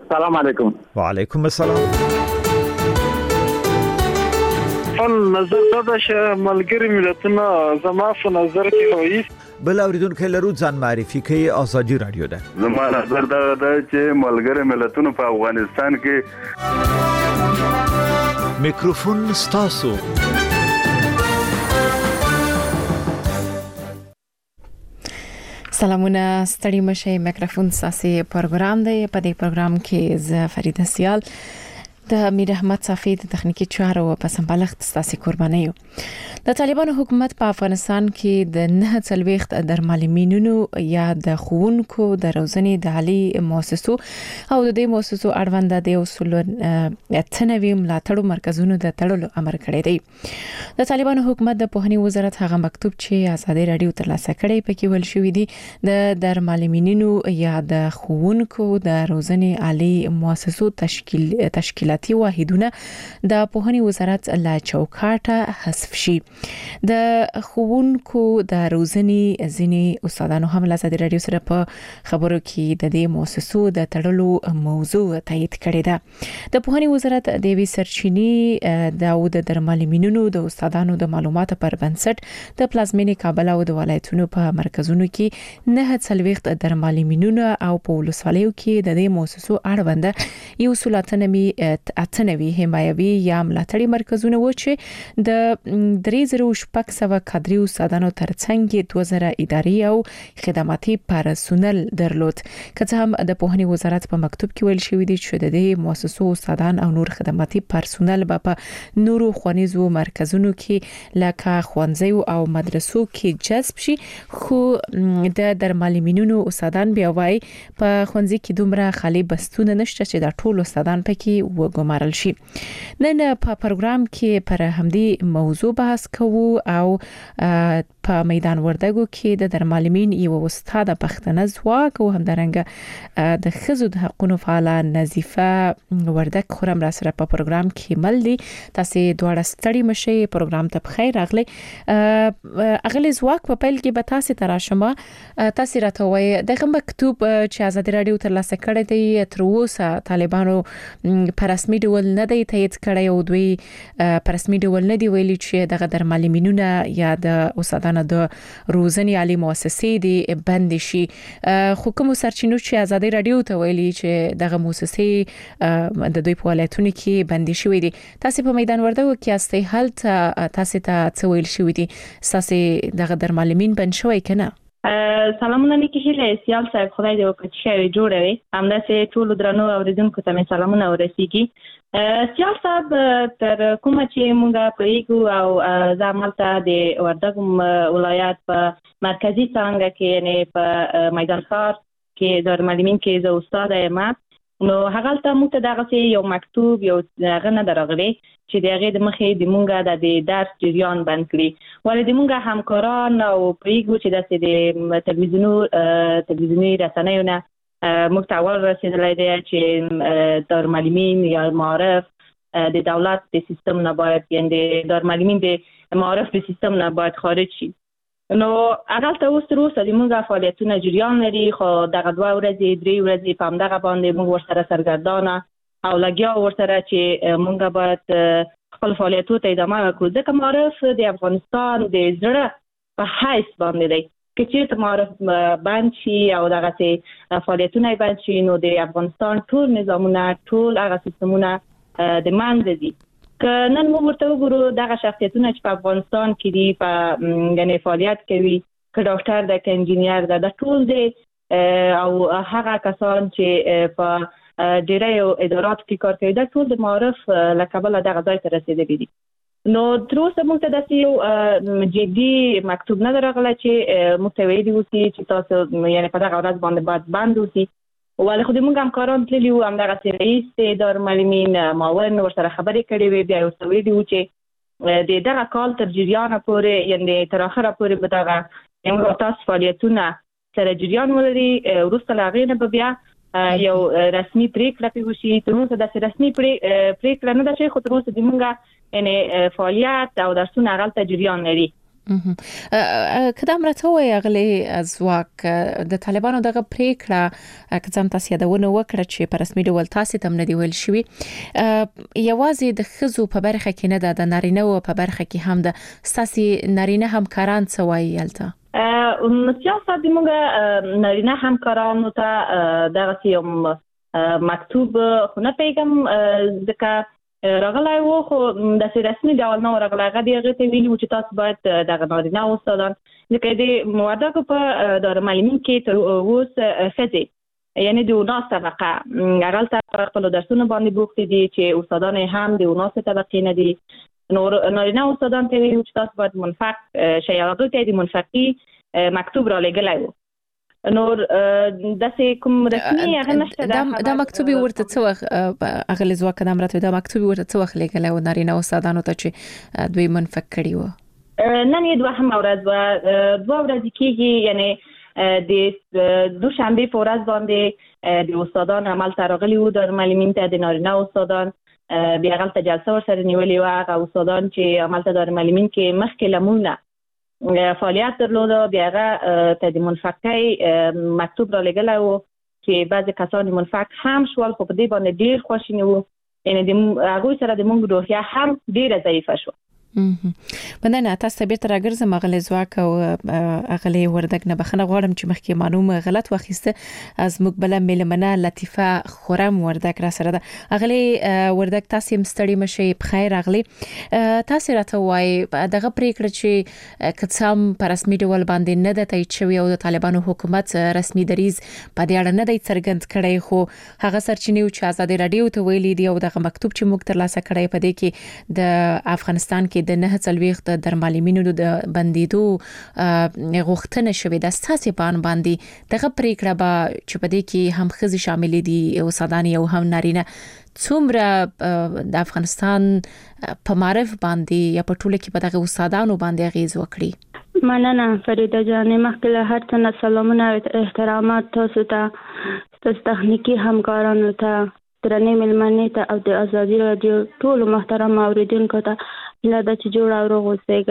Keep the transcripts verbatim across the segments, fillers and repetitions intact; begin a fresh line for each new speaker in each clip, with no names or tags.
السلام علیکم.
وعلیکم السلام.
خپل نظر دا چې ملګری ملتونه زما په نظر کې وایي
بل اوریدونکو لرو ځان معرفي کوي. ازادي رادیو ده.
زما نظر دا ده چې ملګری ملتونه په افغانستان کې
میکروفون ستاسو.
سلامونه ستړي مشه. میکروفون ساسي پروګرام دی. په دې پروګرام کې ز فرید سیال د امیر احمد صافی د تخنیکی چارو په سمبالښت ستاسو قرباني یو. د طالبانو حکومت په افغانستان کې د نه څلويخت درمالمینونو یا د خوونکو د روزنې د عالی مؤسسو او د دې مؤسسو اړوند د اصول اتنوي ملاتړو مرکزونو د تړلو امر کړی دی. د طالبانو حکومت د پوهنې وزارت هغه مکتوب چې ازادي رادیو ترلاسه کړی پکې ول شوې دي د درمالمینونو یا د خوونکو د روزنې عالی مؤسسو تشکیل تشکیلات واحدونه د پوهنې وزارت له چوکاټه حذف شي. د خوونکو د روزنې ځینې استادانو هم له ازادي رادیو سره په خبرو کې د دې مؤسسو د تړلو موضوع تایید کړی ده. د پوهنې وزارت د وی سرچینی د درمالمینونو د استادانو د معلوماتو پر بنسټ د پلازمینې کابل او د ولایتونو په مرکزونو کې نه څلويخت درمالمینونو او په ولسوالیو کې د دې مؤسسو اړوند یو سلطنمي اتنوي حمایوي یا ملاتړي مرکزونه و چې د درې زره شپږ سوه کادري استادانو ترڅنګ دوه زره اداري او خدماتي پرسونل درلود. که هم د پوهنې وزارت په مکتوب کې ویل شوی دی چې د دې مؤسسو استادان او نور خدماتي پرسونل به په نورو ښوونیزو مرکزونو کې لکه ښوونځي او مدرسو کې جذب شي، خو د درمالمینونو استادان بیا وایي په ښوونځي کې دومره خالي بستونه نشته چې د ټولو استادان پکې وګمارل شي. نن په پروګرام کې پر همدې موضوع بحث کوو او په میدان وردګو کې د درمالمین یو استاد پښتنه ځواک او همدارنګه د خزو د حقوقو فعال نظیفه وردګ خورم را سره په پروګرام کې مل دي. تاسو دواړه ستړي مشه. پروګرام ته بخیر راغلی. اغلی ځواک په پیل کې به تاسو تراشمه تاسو راته وایي دغه مکتوب چې ازادي رادیو ترلاسه کړی دی تر اوسه طالبانو په رسمي ډول نه دی تایید کړی او دوی په رسمي ډول نه دی ویلي چې دغه درمالمینونه یا د استادانو د روزنې عالی مؤسسې دی بند شي. خو کوم سرچینو چې ازادي رادیو ته ویلي چې دغه مؤسسې د دوی په ولایتونو کې بند شي دي. تاسو په میدان وردګو کې استي حالت تاسو ته څه ویل شوی دي؟ تاسو دغه درمالمین بند شوی کنه؟
سلامونه نیکی هیله سیال صاحب، خدای دې وکړي چې شوی جوړ وي. همداسې ټول درنو اوریدونکو ته مې سلامونه ورسیږي. سیال صاحب تر کومه چې مونږه پریږو او زمالته د وردګ ولایت په مرکزی څنګه کې یعنی په میدان ښار کې درمالمین کې زه استاد یم، نو هغه ته موږ ته دغه یو مکتوب یو هغه نه درغلی چې دغه د مخې د مونږه د درس جریان بند کړي. ولې د مونږه همکاران او پریږو چې د تلویزیونو تلویزیونی رسنیو نه موږ ته اول رسیدلی دی چې درمالمین یا معارف د دولت د سیستم نه باید یعنی د درمالمین د معارف د سیستم نه باید خارج شي. نو هغه ته اوس تر اوسه د مونږه فعالیتونه جریان لري، خو دغه دوه ورځې درې ورځې په همدغه باندې موږ ورسره سرګردانه او لګیا ورسره چې مونږه باید خپل فعالیتونو ته ادامه ورکړو، ځکه معارف د افغانستان د زړه په حیث باندې دی. که چیرته معارف بند شي او دغه فعالیتونه بند شي نو د افغانستان ټول نظامونه ټول هغه سیستمونه د منځ دي. که نن موږ ورته وګورو دغه شخصیتونه چې په افغانستان کې دي په یعنی فعالیت کوي، که ډاکټر ده که انجینیر ده، د ټول دی او هغه کسان چې په ډیری اداراتو کې کار کوي د ټول د معارف له کبله دغه ځای ته رسیدلي دي. نو تر اوسه موږ ته داسې یو جدي مکتوب نه درغلی چې موږ ته ویلي اوسي چې تاسو یعنی په دغه ورځ باندې باید بند اوسي. ولې خو د موږ همکاران تللي وو، همدغسې رئیس د دارالمعلمین معاون ورسره خبرې کړې وې، بیا یې ورته ویلي وو چې د دغه کال تر جریانه پورې یعنې تر اخره پورې به دغه موږ تاسو فعالیتونه سره جریان ولري. وروسته له هغې نه به بیا یو رسمي پریکړه پرې وشي. تر اوسه داسې رسمي پریکړه نه ده شوې، خو تر اوسه د موږ یعنې فعالیت او درسونه هغلته جریان لري.
کدا مرته وي اغلی ازواک د طالبانو دغه پریکړه کڅم تاسو یادونه وکړه چې په رسمي ډول تاسو تم نه دی ویل شوی یوازې د خزو په برخه کې نه د نارینه او په برخه کې هم د ساسي نارینه همکاران سوای یلته
نو سیاست د موږ نارینه همکارانو ته دغه یو مکتوب خو نه پیغام ځکه راغلی وو خو د رسمي ډول نه راغلی هغه دی هغه ته ویلي چې تاسو باید دغه نارینه استادان ځکه د موادو په دارالمعلمین کې تر اوسه ښځې یعنی د اوناس طبقه هغه ته خپل درسونه باندې بوخت دي چې استادان هم د اوناس طبقه نه دي نور نارینه استادان ته ویلي چې تاسو باید منفق شي هغه ته د منفقي مکتوب را لګلای وو نور داسې کوم رسمي هغه نشته
دا مکتوب ورته څو اغلی ځواک د امرته دا مکتوب ورته څو لګلای و نارینه استادانو ته چې دوی منفق کړي وو
نن یې دوه هم ورځ و دوه ورځې کېږي یعنی د دوشنبه په ورځ باندې د استادان عمل ته راغلي وو د معلمین ته د نارینه استادان بیا هغه جلسه ورسره نیولې و هغه استادان چې عمل ته د معلمین کې مخکې لمونه فعالیت درلوده بیا هغه ته د منفقي مکتوب را لګلای وو چې بعضی کسان منفق هم شول خو په دې باندې ډیر خوشینه وو یعنی د هغه سره د مونږ روحیه هم ډیره ضعیفه شو
مننه تاسو بیرته راګرځم اغلی ځواک او اغلی وردګ نه بخنه غواړم چې مخکې معلومه غلط واخیسته از مقبله ملمنه لطیفه خورم وردګ را سره ده اغلی وردګ تاسو هم ستړي مشي بخیر اغلی تاسو راته وای دغه پریکړه چې کڅام په رسمي ډول باندې نه د تایید شوی او د طالبانو حکومت رسمي دریز په دې اړه نه دی څرګند کړی خو هغه سرچینې چې آزادي رادیو ته ویلي دی او دغه مکتوب چې موږ ترلاسه کړی په دې کې د افغانستان کې د نه څلويخت د معلمینو د بندیدو غوښتنه شوې د اساسي بان باندې دغه پریکړه به چې په دې کې هم خزي شامل دي او سادانی او هم نارینه څومره د افغانستان په معرف باندې یا په ټوله کې په دغه استادانو باندې غیز وکړي
مننه فریده جانې مخکې له هر څه نه سلامونه او احترامات تاسو ته تاسو تخنیکی همکارانو ته درنې ملمنې ته او د ازادي رادیو ټول محترم اوریدونکو ته لا د چې جوړ او روغ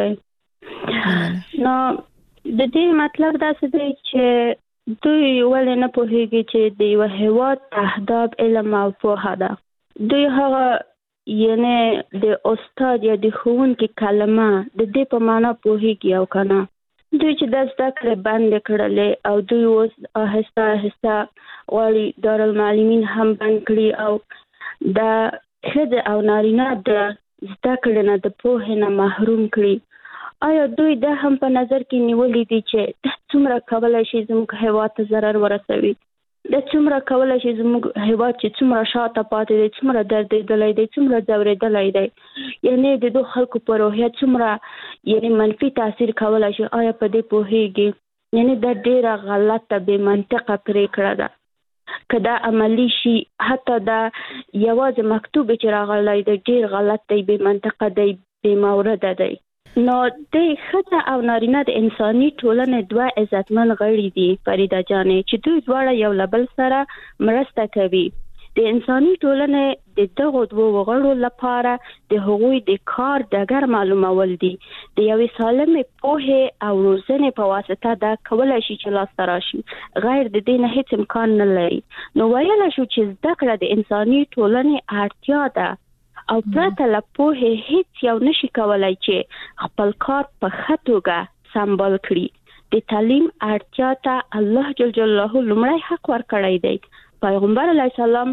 اوسېږي نو د دې مطلب دا څه دی چې دوی ولې نه پوهیږي چې د یو هېواد اهداف علم او پوهه ده دوی هغه یعنی د استاد یا د ښوونکي کلمه د دې په معنا پوهیږي او کنه دوی چې د زده کړې بند کړلې او دوی اوس آهسته آهسته غواړي دارالمعلمین هم بند کړي او د ښځې او نارینه د زده کړې نه د پوهې نه محروم کړي آیا دوی دا هم په نظر کې نیولې دي چې د څومره کولای شي زموږ هېواد ته ضرر ورسوي د څومره کولای شي زموږ هېواد چې څومره شاته پاتې دی څومره دردېدلی دی څومره ځورېدلی دی یعنی د دوی خلکو په روحیه څومره یعنی منفي تاثیر کولای شي آیا په دې پوهېږي یعنی دا ډېره غلطه بې منطقه پرېکړه ده که دا عملی شي حتی دا یوازې مکتوب چې راغلی دی ډېر غلط دی بې منطقه دی بې مورده دی نو د ښځه او نارینه د انساني ټولنې دوه عزتمن غړي دي فریده جانې چې دوی دواړه یو له بل سره مرسته کوي د انساني ټولنې د دغو دوو غړو لپاره د هغوی د کار ډګر معلومول دي د یوې سالمې پوهې او روزنې په واسطه دا کولی شي چې لاسته راشي غیر د دې نه هیڅ امکان نه لري نو ویلی شو چې زده کړه د انساني ټولنې اړتیا ده او پرته له پوهې هیڅ یو نشي کولی چې خپل کار په ښه توګه سمبال کړي د تعلیم اړتیا ته الله جل جلاله لومړی حق ورکړی دی پیغمبر علیه السلام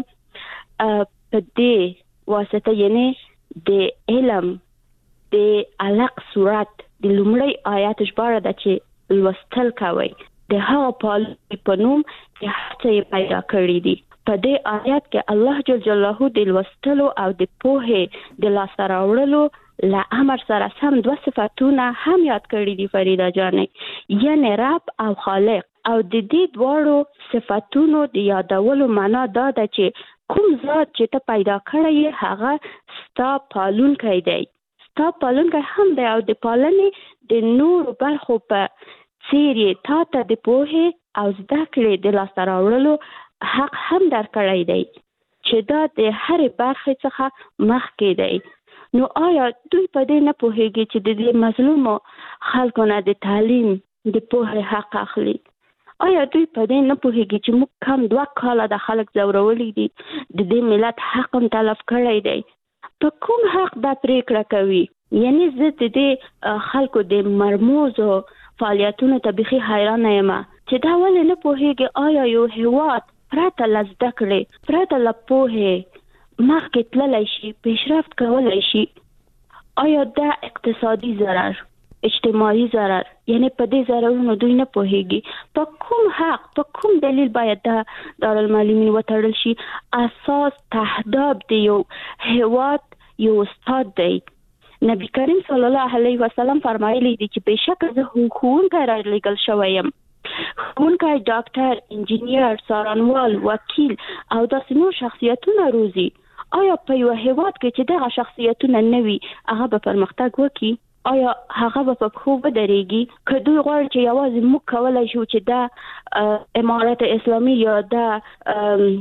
په دې واسطه یعنی د علم د علق صورت د لومړی آیات ژباړه ده چې لوستل کوي د هغه په نوم د هڅې پیدا کړی دي په دې آیات کې الله جل جلاله د لوستلو او د پوهې د لاسته راوړلو له امر سره سم دوه صفاتونه هم یاد کړي دي فریده جانې یعنی رب او خالق او د دې دواړو صفاتونو د یادولو معنا دا ده چې کوم ذات چې ته پیدا کړی هغه ستا پالونکی دی ستا پالونکی هم دی او د پالنې د نورو برخو په څیر یې تا ته د پوهې او زده کړې د لاسته راوړلو حق هم درکړی دی چې دا د هرې برخې څخه مخکې دی نو آیا دوی په دې نه پوهیږي چې د دې مظلومو خلکو نه د تعلیم د پوهې حق اخلي؟ آیا دوی په دې نه پوهیږي چې موږ کم دوه کاله د خلک ځورولي دي، د دې ملت حق هم تلف کړی دی؟ په کوم حق دا پریکړه کوي؟ یعنی زه د دې خلکو د مرموزو فعالیتونو ته بیخي حیرانه یم چې دا ولې نه پوهیږي آیا یو هیواد پرته له زده کړې، پرته له پوهې مخکې تللی شي، پیشرفت کولی شي؟ آیا دا اقتصادي ضرر، اجتماعي ضرر، یعنی په دې ضررونو دوی نه پوهیږي؟ په کوم حق، په کوم دلیل باید دا دارالمعلمین وتړل شي؟ اساس تهداب دی یو هیواد، یو استاد دی. نبی کریم صلی الله علیه وسلم فرمایلی دی چې بهشکه زه ښوونکی را لېږل شوی یم، ښوونکی، ډاکټر، انجینیر، څارنوال، وکیل او داسې نور شخصیتونه روزي. آیا په یو هیواد کې چې دغه شخصیتونه نه وي هغه به پرمختګ وکړي؟ آیا هغه به په پښو ودرېږي؟ که دوی غواړي چې یوازې موږ کولی شو چې دا امارت اسلامي یا دا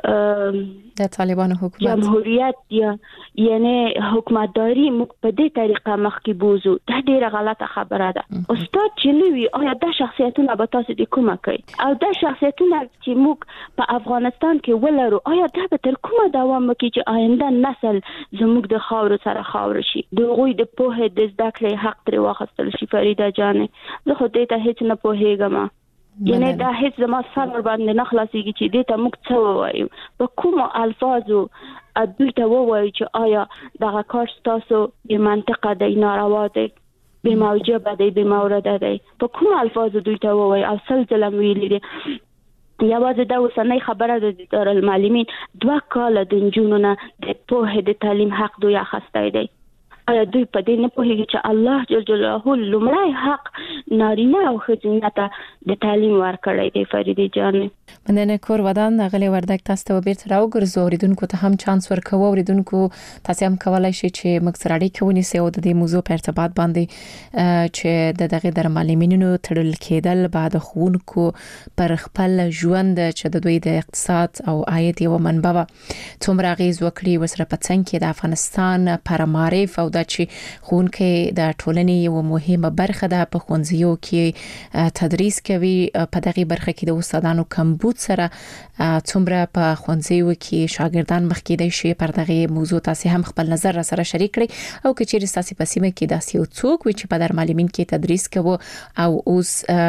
د طالبانو حکومت
جمهوریت یا یعنی حکومتداري موږ په دې طریقه مخکې بوزو، دا ډیره غلطه خبره ده. استاد چې نه وي آیا دا شخصیتونه به تاسو د کومه کوي؟ او دا شخصیتونه چې موږ په افغانستان کې ولرو آیا دا به تر کومه دوام وکړي چې آینده نسل زموږ د خاورو سره خاور شي، د هغوی د پوهې د زده کړې حق ترې واخیستل شي؟ فریده جانې زه خو دې ته هیڅ نه پوهیږم، یعنی دا هیڅ زما سر باندې نه خلاصيږي چې دې ته موږ څه ووایو، په کومو الفاظو دوی ته ووایو چې آیا دغه کار ستاسو بې منطقه دی، ناروا دی، بې موجبه دی، بې مورده دی؟ په کومو الفاظو دوی ته ووایو؟ او سل ځله مې ویلي دي یوازې دا اوسنۍ خبره ده د دارالمعلمین دوه کاله د نجونو نه د پوهې د تعلیم حق دوی اخیستی دی. آیا دوی په دې نه پوهیږي چې الله جل جلاله لومړی حق نارینه او ښځینه ته د تعلیم ورکړی دی؟ فریدې جانې
مننه. کور ودان غلې وردک تاسو ته بیرته راوګرځو، اوریدونکو ته هم چانس ورکوو. اوریدونکو تاسو هم کولای شئ چې موږ سره اړیکه ونیسئ او د دې موضوع په ارتباط باندې چې د دغه در معلمینو تړل کېدل بعد ښوونکو پر خپل ژوند چې د دوی د اقتصاد او عاید یو منبع څومره اغیز وکړي وسره په څنګ کې د افغانستان پر معرف او دا چې ښوونکي د ټولنې یو مهمه برخه ده، په ښوونځیو کې تدریس کوي، په دغه برخه کې د استادانو کمبود سره څومره په ښوونځیو کې شاګردان مخ کېدای شي. پر دغه موضوع تاسو هم خپل نظر را سره شریک کړئ او که چیرې تاسو په سیمه کې داسې یو څوک وي چې په در معلمین کې تدریس کوي او اوس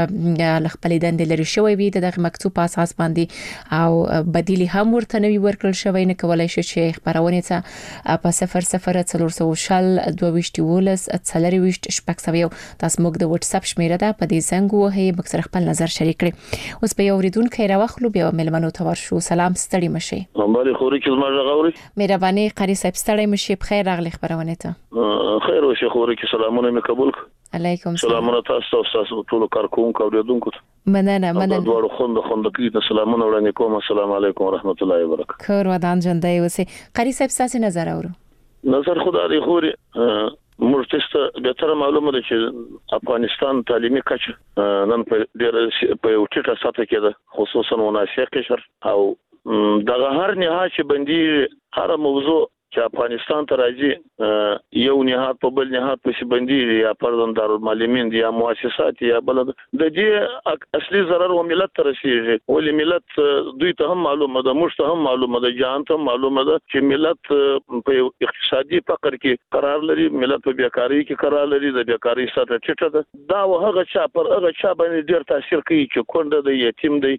ل خپل دندې لري شوی وي دغه مکتوب په اساس باندې او بدیل هم ورته نوي ورکړل شوی، نه کولای شي چې خبرونه ته په صفر صفر څلور سوه شل دوه ویشت ولس څلور ویشت شپږ سوه تاسو موږ د واتس اپ شمیره ده په دې زنګ وهي موږ سره خپل نظر شریک کړئ. اوس به اوریدونکو راوخلو بیا ملمنو ته ورشو. سلام، ستړي مشي.
امبالي خوري چې زما غوړي
مهرباني قاری صاحب، ستړي مشي، بخیر راغلی خبرونه ته.
خیر او شي خوري چې سلامونه مې قبول کړ.
علیکم
سلامونه تاسو تاسو ټول کارکونکو او اوریدونکو ته.
مننه مننه.
د دوړو خوند خوند کې ته سلامونه وړاندې کوم. السلام علیکم ورحمت الله وبرکاته.
کور ودان ژوندۍ اوسه. قاری صاحب تاسو نظر اورو.
نظر خدای خوري موږ تاسو به تر معلومه ده چې افغانستان تعلیمي کچه نن په ډېر په یو ټیټه سطح کې ده، خصوصا مناسب قشر او دغه هر نهاد چې بندي هر موضوع چې افغانستان ته راځي یو نهاد په بل نهاد په بندي یا پردن دارالمعلمین یا مؤسسات یا بلد د دې اصلي ضرر و ملت ته رسیږي، ولې ملت دوی ته هم معلومه ده، موږ ته هم معلومه ده، جهان ته معلومه ده چې ملت په اقتصادي فقر کې قرار لري، ملت په بیکاری کې قرار لري، د بیکاری سطح ټیټه ده. دا هغه چا پر هغه چا باندې ډیر تاثیر کوي چې کونډه د یتیم دی،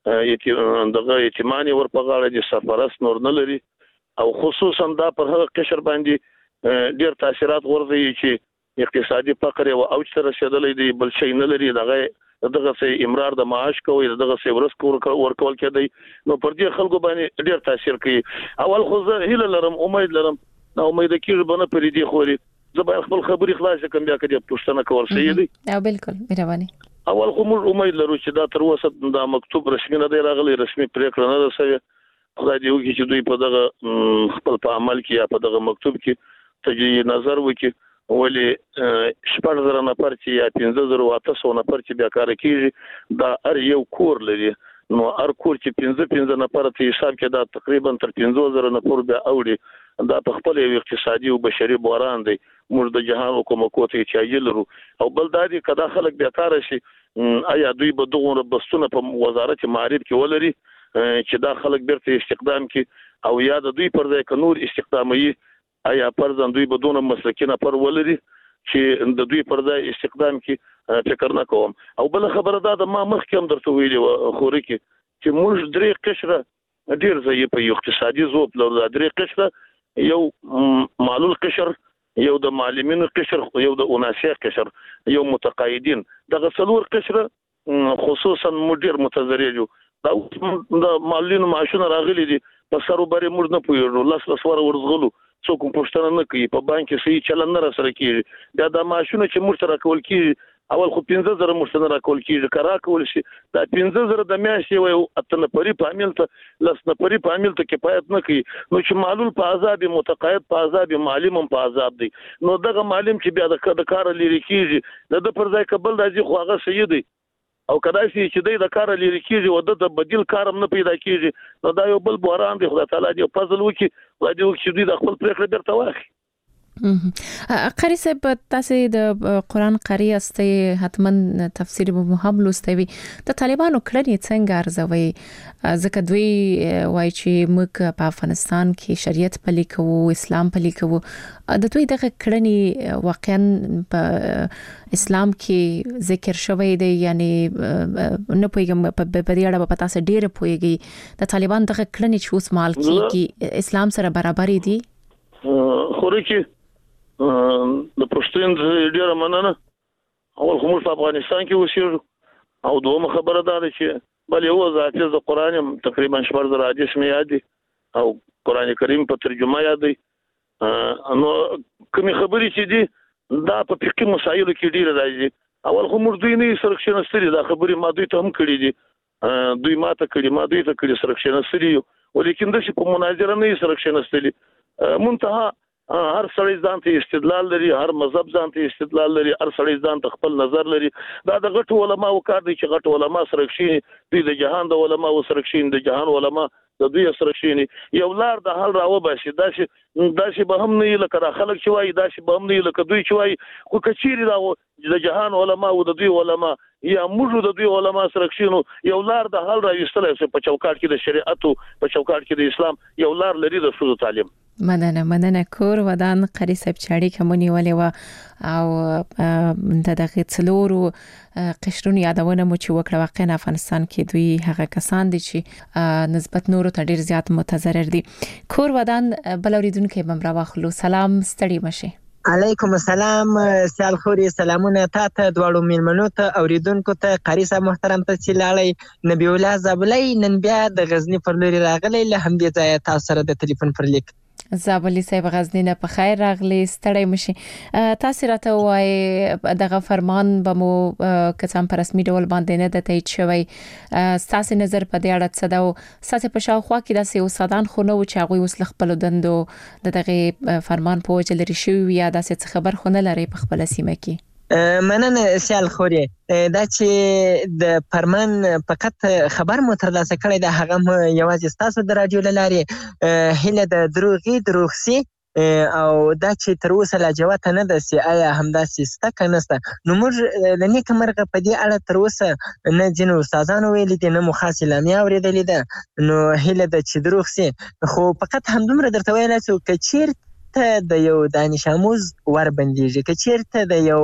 یتیم دغه یتیمانی ور په غاړه دي، سرپرست نور نه لري، او خصوصا دا پر هغه قشر باندې ډیر تاثیرات ورغی چې اقتصادي فقر او اوج ته رسیدلې دی، بل شي نه لري. دغه دغه سي امرار د معاش کوي، دغه سي ورس ورکول کېدی، نو پر دې خلکو باندې ډیر تاثیر کوي. اول خو زه هیله لرم، امید لرم، نو امید کېږي بنه پر دې خوري زه به خپل خبري خلاص کوم بیا کډه پښتنه کول شي دي.
او بالکل مهرباني.
اول خو موږ امید لرو چې دا تر اوسه دا مکتوب رسمي نه دی راغلی، رسمي پریکړه نه ده شوې. خدای دې وکړي چې دوی په دغه خپل په عمل کې یا په دغه مکتوب کې تجدید نظر وکړي، ولې شپږ زره نفر چې یا پنځه زره اته سوه نفر چې بیکاره کیږي دا هر یو کور لري، نو هر کور چې پنځه پنځه نفر ته حساب کې دا تقریبا تر پنځه زره نفر بیا اوړي دا په خپل یو اقتصادي او بشري بحران دی موږ د جهان حکومت ته چایي لرو او بل دا دي کدا خلک بیکاره شي آیا دوی به دغه بسونه په وزارت معارف کې ولري چې دا خلک بیرته استخدام کې او یا د دوی پر ځای ک نور استخدامي آیا پر ځان دوی به دونه مسلکي نفر ولري چې د دوی پر ځای استخدام کې فکر نه کوم او بل خبره دا د ما مخکې هم درته ویلي و خوري کې چې موږ درې قشره ډیر ځای په اقتصادي ضعف لرو درې قشره یو معلول قشر یو د معلمینو قشر یو د اوناسي قشر یو متقاعدین دغه څلور قشره خصوصا مدیر متضرر دا د معلولینو معاشونه راغلي دي په سروبري موږ نه پوهیږو لاس لاس ور ورزغلو څوک پښتنه نه کوي په بانک کې صحیح چلن نه سره کیږي دا د معاشونه چې موږ سره کول کیږي اول خو پنځه زره مشتنه راکول کیږي کرا کول شي دا پنځه زره د میاشتې وي اتنه پری فامیل ته لسنه پری فامیل ته کفایت نه کوي نو چې معلول په عذاب متقاعد په عذاب معلم په عذاب دی نو دغه معلم چې بیا د کار لري کیږي د پر ځای قبل راځي خو هغه صحیح دی او کدا چې د کار لري کیږي او د بدیل کارم نه پیدا کیږي نو دا یو بل بحران دی خدای تعالی دې فضل وکړي او دې چې دوی د خپل پریکړه درته واخلي
قاری صاحب تاسو د قرآن قاری استه حتما تفسیر به هم لوستوي د طالبانو کړنې څنګه ارزوي ځکه دوی وایي چې موږ په افغانستان کې شریعت پلي کوو اسلام پلي کوو د دوی دغه کړنې واقعا په اسلام کې ذکر شوی دی یعنی نه پوهیږم په دې اړه په تاسو ډیره پوهیږي د طالبان دغه کړنې چې اوس مال کې اسلام سره برابر دي
خوري کې د پښتون ډیره مننه اول خو موږ په افغانستان کې اوسېږو او دوه خبره ده چې بل یو ځاتې د قران تقریبا شپږ زره حدیث مې یاد دي او قران کریم په ترجمه یاد دي نو کومې خبرې چې دي دا په فقهي مسایلو کې ډیره راځي اول خو موږ دوی نه سرکشن ستړي دا خبرې ما دوی ته هم کړې دي دوی ما ته کړې ما دوی ته کړې سرکشن ستړي ولیکن د شي په مناظره نه سرکشن ستړي منتها هر سړی ځان ته استدلال لري هر مذهب ځان ته استدلال لري هر سړی ځان ته خپل نظر لري دا د غټو علماء وکړ دي چې غټو علماء سره شي دوی د جهان د علماء سره شي د جهان علماء د دوی سره شي یو لار د حل راو بشي دا چې دا چې به هم نه لکه خلک چې وایي دا چې به هم نه لکه دوی چې وایي خو کچيري دا د جهان علماء او د دوی علماء یا موږ د دوی علماء سره شي یو لار د حل راوستل په چوکاټ کې د شریعت او په چوکاټ کې د اسلام یو لار لري د شذو تعلیم
مننه مننه کور ودان قاری صاحب چاړي کومنی ولې و او د دغه څلورو قشرونو یادونه مو چې وکړه واقعا افغانستان کې دوی هغه کسان دي چې نسبت نورو ته ډیر زیات متضرر دي کور ودان بلوریدونکو بم راوخلو سلام ستړي مشه
علیکم السلام سال خوري سلامونه تاسو دواړو میلمنو ته اوریدونکو ته قاری صاحب محترم ته چلاړی نبی الله زابلای نن بیا د غزنی پر لوري راغلی له هم دې ځای تاسو سره د ټلیفون پر لیک
زابلی صاحب غزنی نه په خیر راغلی ستړی مشي تاسو راته وای دغه فرمان به مو کسان پر رسمي ډول باندې نه د تایید شوی تاسو نظر په دې اړه څه دا تاسو په شاوخوا کې داسې استادان خو نو چې هغه وسل خپل دندو دغه فرمان په وجه لري شو یا داسې خبر خو نه لري په خپل سیمه کې
مننه سیال خوري دا چې د فرمان فقط خبر مو ترلاسه کړی دا هغه یوازې تاسو د رادیو لارې هله د دروغي دروغسي او دا چې تر اوسه لا جواب نه دسي آیا همداسې ستا کنهسته نو موږ د نیک مرغه په دې اړه تر اوسه نه جنو استادانو ویل دي نه مخاصله مې اوریدلې ده نو هله د چې دروغسي خو فقط همدومره درته ویل چې کچیر ته د یو دانش آموز ور بنديږي که چیرته د یو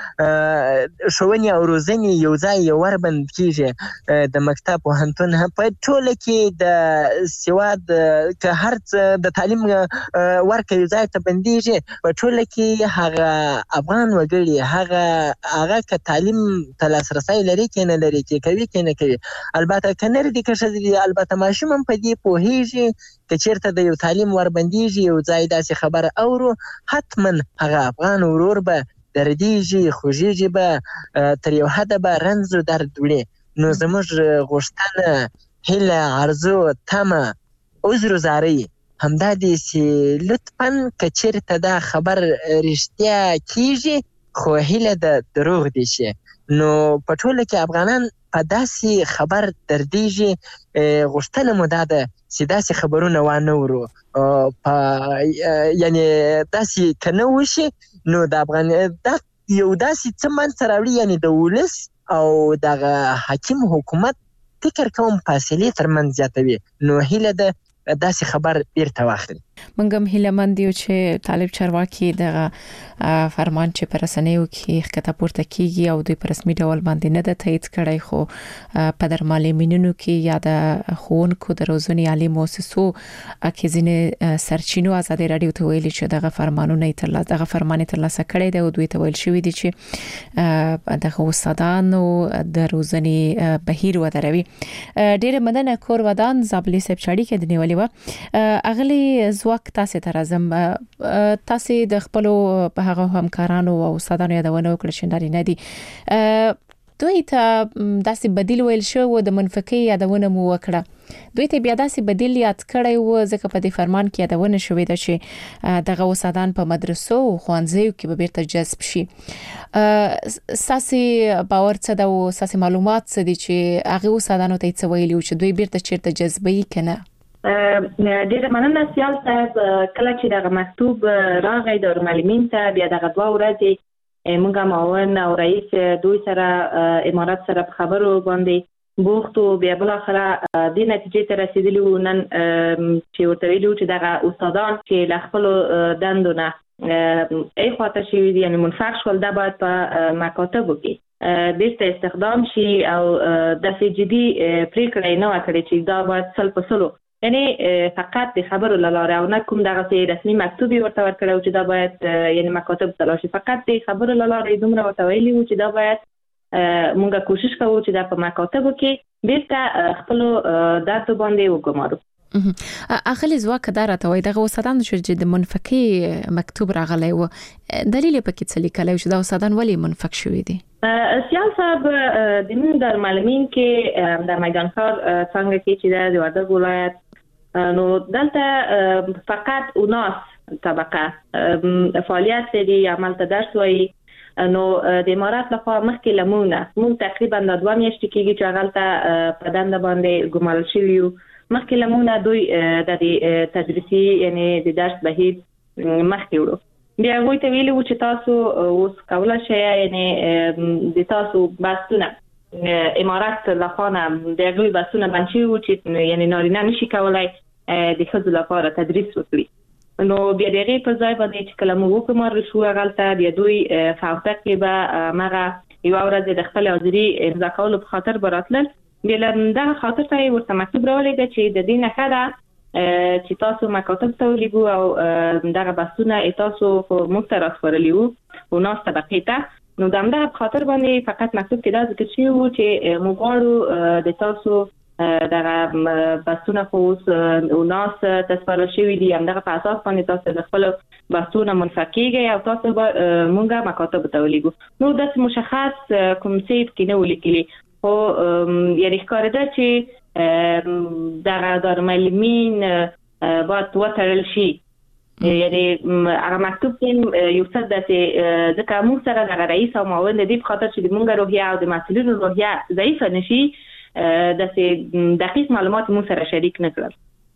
ښوونې او روزنې یو ځای یو ور بند کیږي د مکتب پوهنتون په ټوله کې د سواد که هر د تعلیم ورکه یو ځای ته بنديږي په ټوله کې هغه افغان وګړي هغه هغه که تعلیم ته لاسرسی لري کې نه لري کې کوي کې نه کوي البته کنه دې که ښځې البته ماشوم هم په دې پوهیږي که چیرته د یو تعلیم ور بنديږي یو ځای داسې خبر اورو حتما هغه افغان ورور به دردیږي خوږیږي به تر یو حده به رنځ و درد وړي نو زموږ غوښتنه هیله عرضو تمه عذر و زاری همدا دی چې لطفا که چیرته دا خبر رښتیا کیږي خو هیله د دروغ دی شي نو په ټوله کې افغانان په داسې خبر دردیږي غوښتنه مو دا ده چې داسې خبرونه وانه ورو په یعنی داسې که نه وشي نو د افغان دا یو داسې څه منځته راوړي یعنی د ولس او دغه حاکم حکومت فکر کوم فاصلې ترمنځ زیاتوي نو هیله ده داسې خبر بیرته واخلي.
موږ هم هیله مند یو چې طالب چارواکي دغه فرمان چې پر رسنیو کې ښکته پورته کیږي او دوی په رسمي ډول باندې نه د تایید کړی خو په درمالمینونو کې یا د ښوونکو د روزنې عالی مؤسسو کې ځینې سرچینو ازادي رادیو ته ویلي چې دغه فرمانونه ترلاسه دغه فرمان ترلاسه کړی دی او دوی ته ویل شوی دی چې دغه استادانو د روزنې بهیر ودروي. ډېر مننه کور ودان زابلی صاحب چاړي کې د نیولې و اغلی زواک تاسو ته راځم. تاسو د خپل په هغه همکارانو او استادانو یادونه وکړه چې ناري نه دي دوی ته داسې بدیل ویل شو د منفقي یادونه مو وکړه دوی ته بیا داسې بدیل یاد کړی و ځکه په دې فرمان کې یادونه شوې ده چې دغه استادان په مدرسو او ښوونځیو کې به بیرته جذب شي. ساسي باور څه ده او ساسي معلومات څه دي چې هغه استادانو ته څه ویلي او چې دوی بیرته چیرته جذبي کنه؟
ډېر مننه سیال صاحب. کله چې دغه مکتوب راغی د معلمین ته بیا دغه دوه ورځې موږ معاون او رئیس دوی سره امارات سره په خبرو باندې بوختو بیا بل اخره د نتیجې ته رسیدلی و نن چې ورته ویلو چې دغه استادان چې له خپل دندونه ای خاطر شي یعنی منفعل شول دا باید په مکاتبو کې بیرته استخدام شي او داسې جدي پریکړه نه وکړي چې دا باید سل په سلو یعنی فقط د خبرو لاره او نه کوم دغه رسمي مکتوبي ورته ورکړو چې دا باید یعنی مکاتب تلاشي فقط د خبرو لاره دومره ورته ویلي و چې دا باید مونږه کوشش کوو چې دا په مکاتبو کې بیرته خپل داتو باندې وګمارو.
اخلي زواک دار ته وای دغه استادان چې د منفقي مکتوب راغلی و دلیل پکې څه لیکلی چې دا استادان ولی منفق شوي دي؟
سیال صاحب د موږ د معلمین کې د میدان ښار څنګه کې چې د وردګ ولایت نو دلته فقط اوناس طبقه فعالیت لري عمل ته درس وایي نو د امارات لخوا مخکې لمونه موږ تقریبا د دوه میاشتې کېږي چې هغه په دنده باندې ګمارل شوي یو. مخکې لمونه دوی د تدریسي یعنی د درس بهیر مخکې وړو بیا هغوی ته ویلي و چې تاسو اوس کولی شئ یعنی د تاسو بحثونه امارات لخوا نه د هغوی بحثونه بند شوي و چې یعنی نارینه نشي کولی د ښځو لپاره تدریس وکړي. نو بیا د هغې په ځای باندې چې کله موږ وګمارل شو هغلته بیا دوی فوته کې به همغه یوه ورځ د خپلې حاضري امضا کولو په خاطر به راتلل. بیا له دغه خاطر ته یې ورته مکتوب راولېږه چې د دې نښه ده چې تاسو مکاتب ته ولیږو او دغه بحثونه تاسو موږ ته راسپارلي وو اوناس طبقې ته نو د همدغه په خاطر باندې فقط مکتوب کې دا ذکر شوي وو چې موږ غواړو د تاسو دغه بحثونه خو اوس اوناس ته سپارل شوي دي همدغه په اساس باندې تاسو د خپلو بحثونه منفق کېږئ او تاسو به موږ مکاتبو ته ولیږو. نو داسې مشخص کوم څه یې پکې نه وو لیکلي خو یعنې ښکارېده چې دغه د معلمین باید وتړل شي یعنی هغه مکتوب کې یو څه داسې ځکه موږ سره دغه رئیس او معاون د دې په خاطر چې د موږ روحیه او د مسؤلینو روحیه ضعیفه نه شي داسې دقیق معلومات موږ سره شریک نه کړل.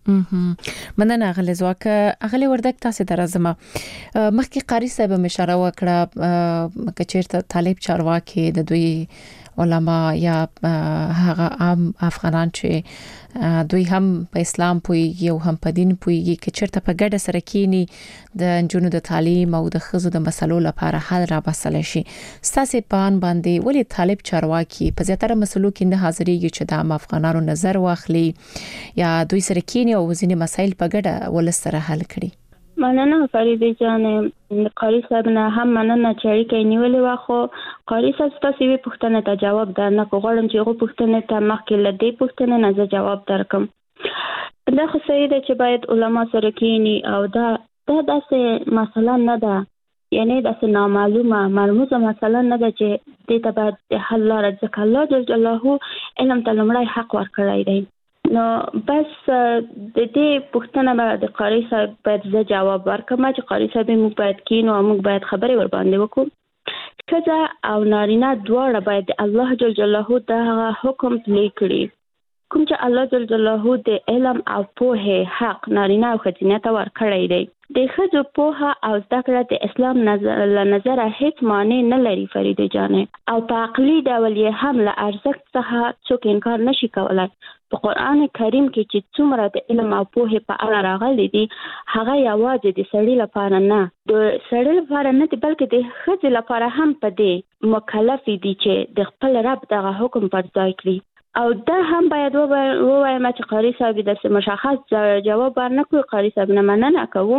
مننه اغلی زواک. اغلی وردګ تاسو ته راځم. مخکې قاری صاحب هم اشاره وکړه که چیرته طالب چارواکي د دوی علما یا هغه عام افغانان چې دوی هم په اسلام پوهیږي او هم په دین پوهیږي که چیرته په ګډه سره کینی د نجونو د تعلیم او د ښځو د مسلو لپاره حل را بسلی شي ستاسې په ان باندې ولې طالب چارواکي په زیاتره مسلو کې نه حاضرېږي چې د عام افغانانو نظر واخلي یا دوی سره کینی او ځینې مسایل په ګډه ولس سره حل کړي؟
مننه فریده جان. قاری صاحب نه هم مننه چې اړیکه نیولې وه خو قاری صاحب ستاسو یوې پوښتنې ته جواب درنه کو غواړم چې هغو پوښتنې ته مخکې له دې پوښتنې نه زه جواب درکړم. دا خو صحیح ده چې باید علما سره کینی او دا دا داسې مسله نه ده یعنی داسې نامعلومه مرموزه مسله نه ده چې دې ته باید د حل لاره ځکه الله جل جلاله علم ته لومړی حق ورکړی دی. نو بس د دې پوښتنه به د قاری صاحب باید زه جواب ورکړم چې قاری صاحب موږ باید کینو او موږ باید خبرې ور باندې وکړو ښځه او نارینه دواړه باید د الله جل جلاله دغه حکم پلی کړي کوم چې الله جل جلاله د علم او پوهه حق نارینه او ښځینه ته ورکړی دی. د ښځو پوهه او زده کړه د اسلام نظر له نظره هیڅ معنی نه لري فریده جانې، او په عقلي ډول یې هم له ارزښت څخه څوک انکار نشي کولای. په قرآن کریم کې چې څومره د علم او پوهې په اړه راغلي دي هغه یوازې د سړي لپاره نه د سړي لپاره نه دي بلکې د ښځې لپاره هم په دې مکلف دي چې د خپل رب دغه حکم پر ځای کړي. او دا هم باید ووایم چې قاری صاحب د مشخص جواب ورنکړي. قاری صاحب نه مننه کوم،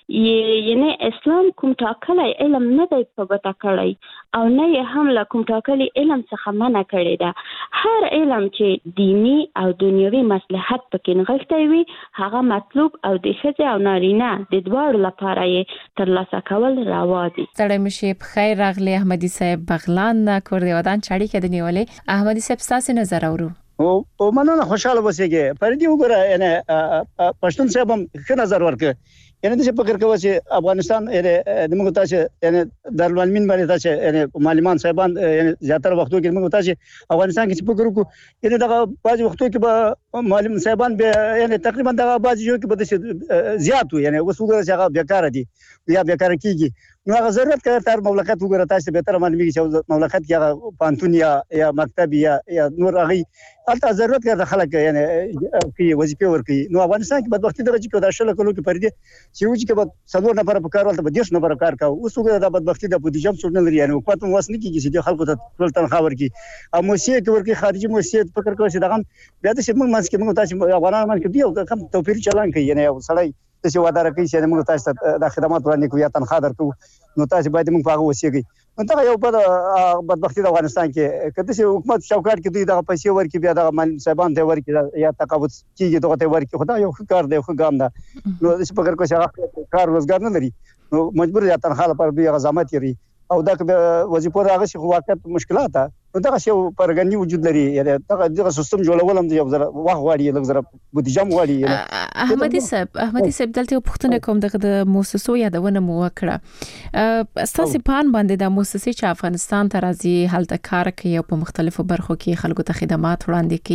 یعنی اسلام کوم ټاکلی علم نه دی په بته کړی او نه یې هم له کوم ټاکلی علم څخه منع کړی ده. هر علم چې دینی او دنیوي مصلحت پکې نغښتی وي هغه مطلوب او د ښځې او نارینه د دواړو لپاره یې ترلاسه کول روا دي.
ستړی مشي په خیر راغلی احمدي صاحب بغلان کور دی ودان چاړي کې د نیولې. احمدي صاحب ستاسو نظر اورو.
او او مننه خوشاله اوسئ. پردي وګوره یعنی پښتون صاحب هم ښه نظر ورکړ. یعنی د څه فکر کوي چې افغانستان د موږ تاسو یعنی دارالعلمین باندې تاسو یعنی معلمان صاحبان یعنی زیاتره وختو کې موږ تاسو افغانستان کې فکر وکړو یعنی دغه بعض وختو کې به معلم صاحبان به یعنی تقریبا دغه بعض یو کې به زیات وي یعنی اوس وګورئ چې هغه بیکاره دي یا بیکاره کیږي. نو هغه ضرورت کوي تر مملکت وګوره تاسو به تر معلومیږي چې مملکت کې هغه پانتون یا یا مکتب یا یا نور هغه البته ضرورت کوي خلک یعنی په وظیفه ورکي. نو افغانستان کې بدبختی درجه کې د شل کلو کې پردي چې وځي کې به څلور نفر په کار ولته به دیش نفر کار کوي. اوس وګوره د بدبختی د بودیجه څو نه لري یعنی حکومت واس نه کیږي چې خلکو ته ټول تنخواه ورکي او موسیقي کې ورکي خارجي موسیقي فکر کوي چې دغه بیا د موږ ماسک موږ تاسو افغانان باندې دی او کم توپیر چلان کوي یعنی سړی چې وادار کوي چې موږ تاسو ته د خدمات وړاندې کوي یا تنخواه درکو نو تاسو باید موږ په هغه وسیږي. نو دا یو په بدبختی د افغانستان کې کله چې حکومت چوکاټ کې دوی د پیسې ورکي بیا د معلم صاحبان ته ورکي یا تقاعد کیږي دغه ته ورکي خدای یو کار دی خو ګام ده. نو چې فکر کوي چې کار روزګار نه لري نو مجبور یا تنخواه لپاره دوی غزامت لري او دا وظیفه راغی چې واقعیت مشکلات ده. نو دا څه پرګنی وجود لري یعنی دا د سیستم جوړول هم دی یو ځل واخ واړي لږ زره بودیجه واړي.
احمدي صاحب احمدي صاحب دلته پښتنه کوم د مؤسسو یادونه مو وکړه. ستاسو پان باندې د مؤسسې چې افغانستان ته راځي هلته کار کوي او په مختلفو برخو کې خلکو ته خدمات وړاندې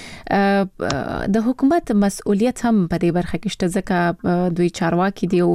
کوي. د حکومت مسؤلیت هم په دې برخه کې شته ځکه دوی چارواکي دی او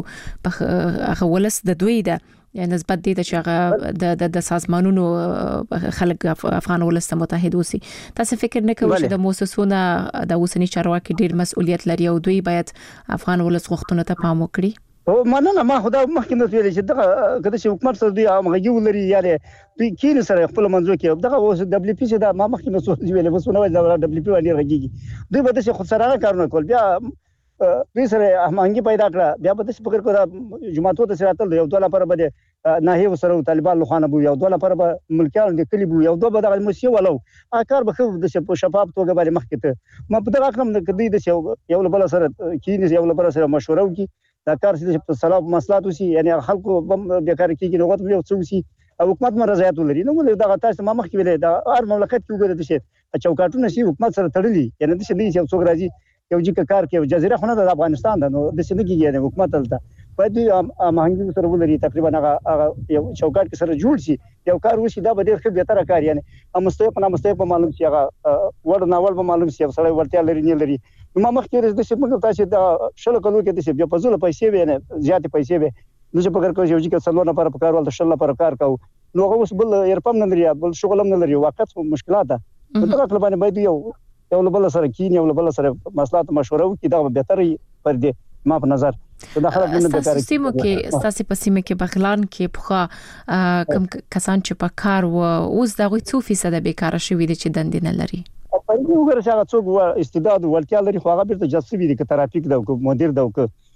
هغه ولس د دوی ده یعنی نسبت دي چې هغه د د سازمانونو خلک افغان ولس متحد اوسي. تاسو فکر نه کوئ چې د مؤسسونو د اوسنی چارواکي ډیر مسؤلیت لري او دوی باید افغان ولس غوښتنو ته پام وکړي؟
او مننه ما خدا مخکې نو ویل چې دغه کله چې حکومت سره دوی هغه ولري یاره دوی کین سره خپل منځو کې دغه اوس دبليو پی چې دا ما مخکې نو ویل وسونه وایي دا دبليو پی باندې راګيږي دوی به د خود سره کارونه کول بیا دوی سره همغږي پیدا کړه بیا به د فکر کوه جماعتو ته سره تل یو ډول پر بده نه هي وسره طالبان لخوانه بو یو ډول پر ملکیان د کلی بو یو ډول د موسیو ولو کار به خو د شفاف توګه باندې مخکې ته ما په دغه رقم د کدی د یو بل سره کینې یو بل سره مشوره وکي دا کار چې په سلام مسلات وسی یعنی خلکو بیکار کیږي نو غوښتل یو څه وسی او حکومت مر رضایت ولري نو دغه تاسو ما مخکې ویل دا هر مملکت کې وګورئ د شي چوکاټونه شي حکومت سره تړلي یعنی د شي یو څوک راځي یو ځکه کار کوي جزیره خونه د افغانستان ده نو د څه نه کیږي حکومت دلته باید مهنګي سره ولري تقریبا هغه یو چوکاټ کې سره جوړ شي یو کار وشي دا به ډېر ښه بهتره کار یعنی مستحق نه مستحق معلوم شي هغه ور نه ور به معلوم شي سره ورته لري نه لري نو ما مخکې د څه موږ تاسو د شل کلو کې د څه بیا په زول پیسې ویني زیات پیسې وي نو چې په کار کوي یو ځکه څلور نه پر کار ول د شل پر کار کوي نو هغه اوس بل يرپم نه لري بل شغل هم نه لري واقعا مشکلات ده په دغه باندې باید یو یو بل سره کین یو بل سره مسلات مشوره وکړي دا به تر پر دې ما په نظر دا خلک نه بیکار
سیمو کې ستاسو په سیمه کې بغلان کې په کم کسان چې په کار و اوس دا غوي څو فیصد بیکار شوي دي چې دند نه لري
په دې وګوره چې هغه څوک استعداد ولکه لري خو هغه بیرته جذبي دي ک ترافیک دا مدیر دا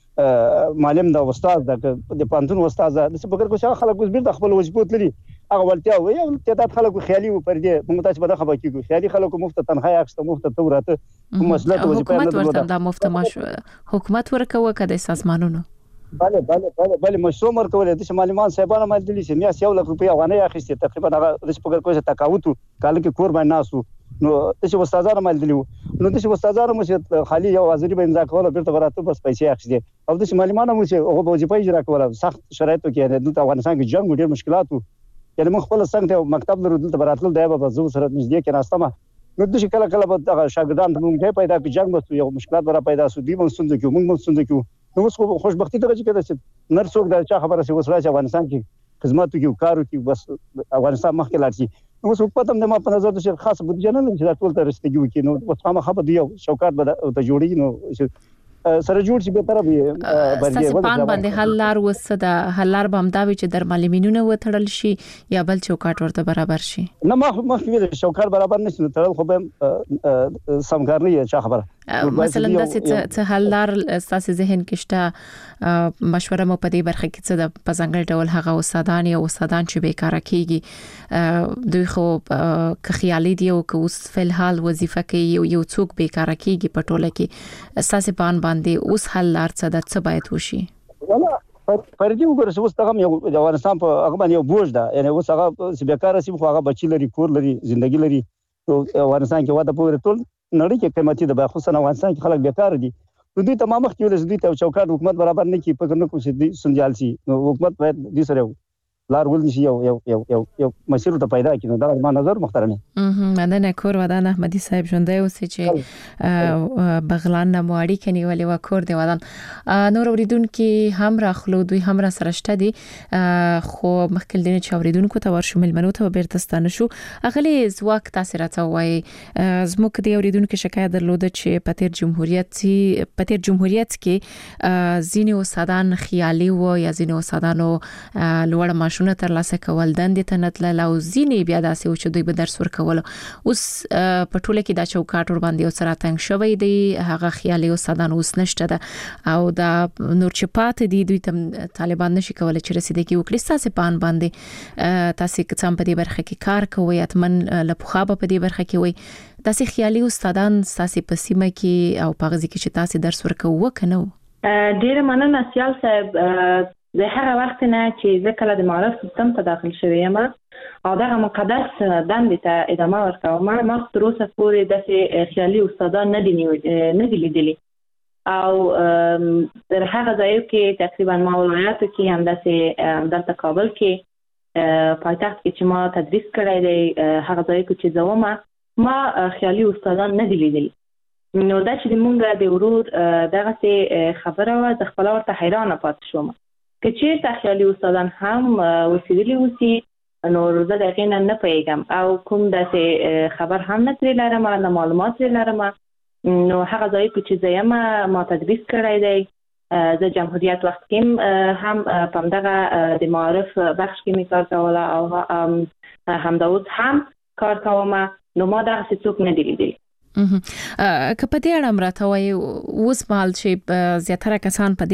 معلم دا استاد دا د پانتون استاد د څه فکر کوي خلک اوس بیرته خپل وظیفه لري هغه ولتیا وي او تعداد خلکو خیالي و پر دې موږ تاسو به خبر کیږو خیالي خلکو مفت تنخواه اخسته مفت تورات مسله وظیفه
حکومت ورته دا مفت ماش حکومت ورکوه کده سازمانونو
bale bale bale bale مشروع مرکول د معلمان صاحبانه مال دي چې میاس یو لک روپیا ونه اخیسته تقریبا هغه د سپګر کوی تقاوت کال کې کور باندې ناسو نو چې استادانو مال دي نو د استادانو مشه خالي یو وزیر به امضا کول بیرته ورته بس پیسې اخیسته او د معلمانو مشه هغه وظیفه اجرا کوله سخت شرایطو کې د افغانستان کې جنگ ډېر مشکلات یعنی موږ خپل څنګه مکتب لرو دلته براتل دی به زو سره نږدې کې راستمه نو د شکل کله به دغه شاګردان ته موږ پیدا کې جنگ مو یو مشکلات را پیدا سو دی موږ څنګه کې موږ موږ څنګه کې نو اوس خوشبختی ته چې کده چې نر څوک دا چا خبره سي وسره چې افغانستان کې خدمات کوي کارو کې بس افغانستان مخکې لاړ شي نو اوس په تم د ما په نظر د خاص بودیجه نه لري چې ټول ته رسیدګي وکړي نو اوس هغه خبره دی شوکات به ته جوړي نو سره جوړ شي به تر به
برګي پان باندې حل لار وسده حل لار به همدا وي چې در معلومینونه وټړل شي یا بل چوکاټ ورته برابر شي
نه ما ما ویل شوکات برابر نشي تړل خو به سمګار نه یا خبره
مثلا د څه حل لار اساسي ذهن کې شته مشوره مو په دې برخه کې څه د پزنګل ډول هغه استادان یا استادان چې بیکاره کیږي دوی خو که خیالي دی او که اوس فل حال وظیفه کوي یو څوک بیکاره کیږي په ټوله کې اساسي پان باندې اوس حل لار څه د څه باید وشي
ولا پردي وګورئ اوس هغه یو د افغانستان په هغه باندې یو بوج ده یعنی اوس هغه بیکاره سیم خو هغه بچی لري کور لري ژوندۍ لري او افغانستان کې واده پورې ټول نړۍ کې قیمتي ده خصوصا افغانستان کې خلک بیکار دي دوی تمام وخت ویل چې دوی ته چوکاټ حکومت برابر نه کی په کنه کوم چې سنجال سي حکومت باید دې سره لار ول نشي یو یو یو یو یو مسیر ته پیدا کینو دا ما نظر محترمه
مننه کور ودان احمدي صاحب ژوندۍ اوسې چې بغلان نه موړی کني ولې وا کور دی ودان نور اوریدونکو هم راخلو دوی هم را سره شته دي خو مخکې دین چې اوریدونکو ته ورشمل منو ته بیرتستانه شو اغلی زواک تاثیر راوي زموږ د اوریدونکو شکایت درلوده چې په تیر جمهوریت په تیر جمهوریت کې زینو استادان خیالي و یا زینو استادانو لوړ ماشونه تر لاسه کول دندې ته نتل او زینې بیا داسې و چې دوی به درس ورکول اوس په ټوله کې دا چوکاټ ور باندې او سره تنګ شوی دی هغه خیالي استادان اوس نشته ده او دا نور چې پات دي دوی ته طالبان نشي کولای چې رسیدګي وکړي تاسو پان باندې تاسو کوم په دې برخه کې کار کوي اتمن لپخا په دې برخه کې وي تاسو خیالي استادان تاسو په سیمه کې او په غزي کې چې تاسو درس ورکوو کنه
ډیر مننه سیال صاحب زه هغه وخت نه چې زه کله د معرف سیستم ته داخل شوم یم او دغه مقدس دندې ته ادامه ورکوم ما تر اوسه پورې د خیالي استادان نه دي نه دي لیدلي او تر هغه ځای کې تقریبا ما ولایتو کې هم داسې دلته کابل کې پایتخت کې چې ما تدریس کړی دی هغه ځای کې چې زومه ما خیالي استادان نه دي لیدلي نو دا چې موږ د ورور دغه څه خبره و د خپل ورته حیرانه پات شوم که چیرته خیالي استادان هم وسیدلی وسی نو روزه دقیقا نه پیغام او کوم داسې خبر هم نه تری لرم نه معلومات تری لرم نو هغه ځای کې چې زما ما تدریس کړی دی د جمهوریت وخت کې هم په دغه د معارف بخش کې می کار کوله او هم دا اوس هم کار کوم نو ما دغه څه څوک نه دی لیدلی
که په دې اړه امراته وای اوس مال چې زیاتره کسان په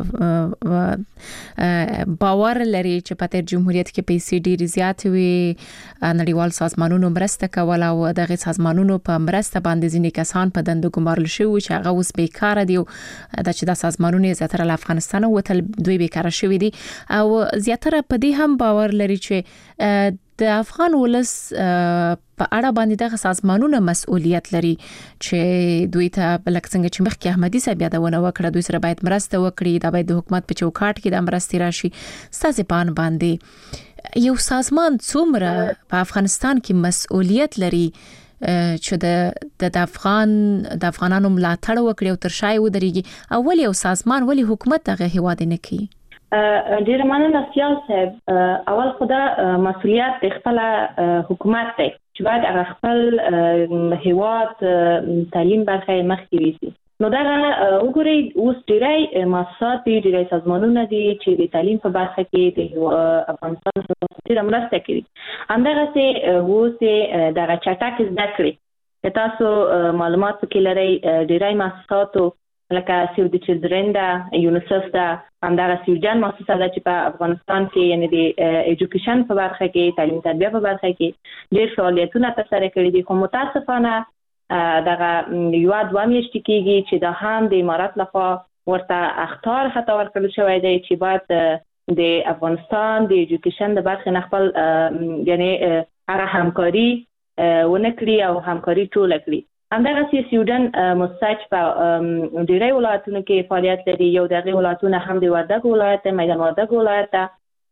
دې باور لري چې په تیر جمهوریت کې پیسې ډېری زیات وي نړیوال سازمانونو مرسته کول او دغه سازمانونو په مرسته باندې ځینې کسان په دندو ګمارل شوي چې هغه اوس بیکاره دي د چې د سازمانونو زیاتره له افغانستان وتل دوی بیکاره شوي دي او زیاتره په دې هم باور لري چې د افغان ولس په اړه باندې دغه سازمانونه مسؤلیت لري چې دوی ته بلک څنګه چې مخکې احمدي صاحب یادونه وکړه دوی سره باید مرسته وکړي دا باید د حکومت په چوکاټ کې د مرستې راشي ستاسو پان باندې یو سازمان څومره په افغانستان کې مسؤلیت لري چې د د افغان د افغانانو ملاتړ وکړي او تر شای ودرېږي اول یو سازمان ولی حکومت دغه هیواد نه کوي
ډیر مننه سیال صاحب اول خدا مسؤلیت د خپل حکومت دی چې باید هغه خپل هیواد تعلیم برخه مخکې ویسي نو دا وګورئ اوس ډیری مؤسسات ډیری سازمانونه دي چې د تعلیم په برخه کې د افغانستان سره مرسته کوي همدغه څه اوس دغه چټک زده کړې تاسو معلومات کې لرئ ډیری مؤسساتو لکه سیو د چلډرن دا یونیسف دا همدغه سیوجن مؤسسه ده چې په افغانستان کې یعنی د ایجوکیشن په برخه کې تعلیم تربیه په برخه کې ډېر فعالیتونه ترسره کړي دي خو متاسفانه دغه یو دوه میاشتې کېږي چې دا هم د امارات لخوا ورته اخطار حتی ورکړل شوی دی چې باید د افغانستان د ایجوکیشن د برخې نه خپل یعنی هغه همکاري ونه کړي او همکاري ټوله کړي همدغه سیوډن مستچ په ډیری ولایتونو کې فعالیت لري یو دغه ولایتونه هم د وردګ ولایت میدان وردګ ولایت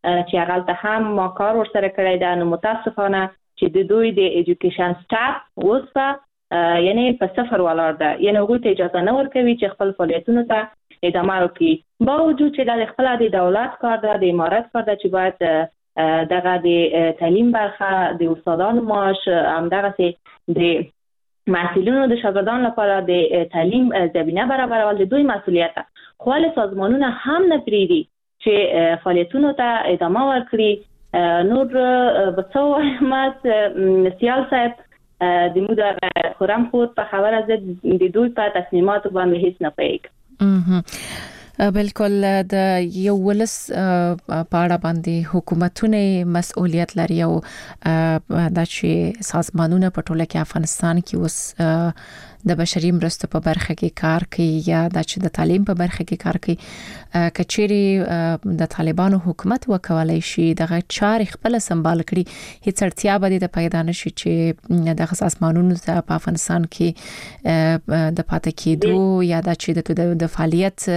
چې هغه ته هم ما کار ورسره کړی دی. نو متاسفانه چې د دوی د ایجوکیشن سټاف اوس په یعنی په صفر ولاړ ده، یعنی هغوی ته اجازه نه ورکوي چې خپل فعالیتونو ته ادامه وکړي، با وجود چې د خپل د دولت کار ده، د امارت کار ده چې باید دغه د تعلیم برخه د استادانو معاش همدغسې د محصلینو د شاګردانو لپاره د تعلیم زمینه برابرول د دوی مسؤلیت ده. خو له سازمانونه هم نه پریدي چې فعالیتونو ته ادامه ورکړي. نور بڅو احمد سیال صاحب د موږ خورم خود په خبره زه د دوی په تصمیماتو باندې هیڅ نه پوهیږم.
بالکل د یو ولس په اړه باندې حکومتونه مسؤلیت لري او د چې سازمانونه په ټوله کې افغانستان کې اوس د بشري مرستو په برخه کې کار کوي یا د چې د تعلیم په برخه کې کار کوي، کچېری د طالبانو حکومت وکولای شي دغه چارې خپل سمبال کړي، هیڅ اړتیا به د پیدا نشي چې د سازمانونو ته په افغانستان کې د پاتې کېدو یا د چې د فعالیت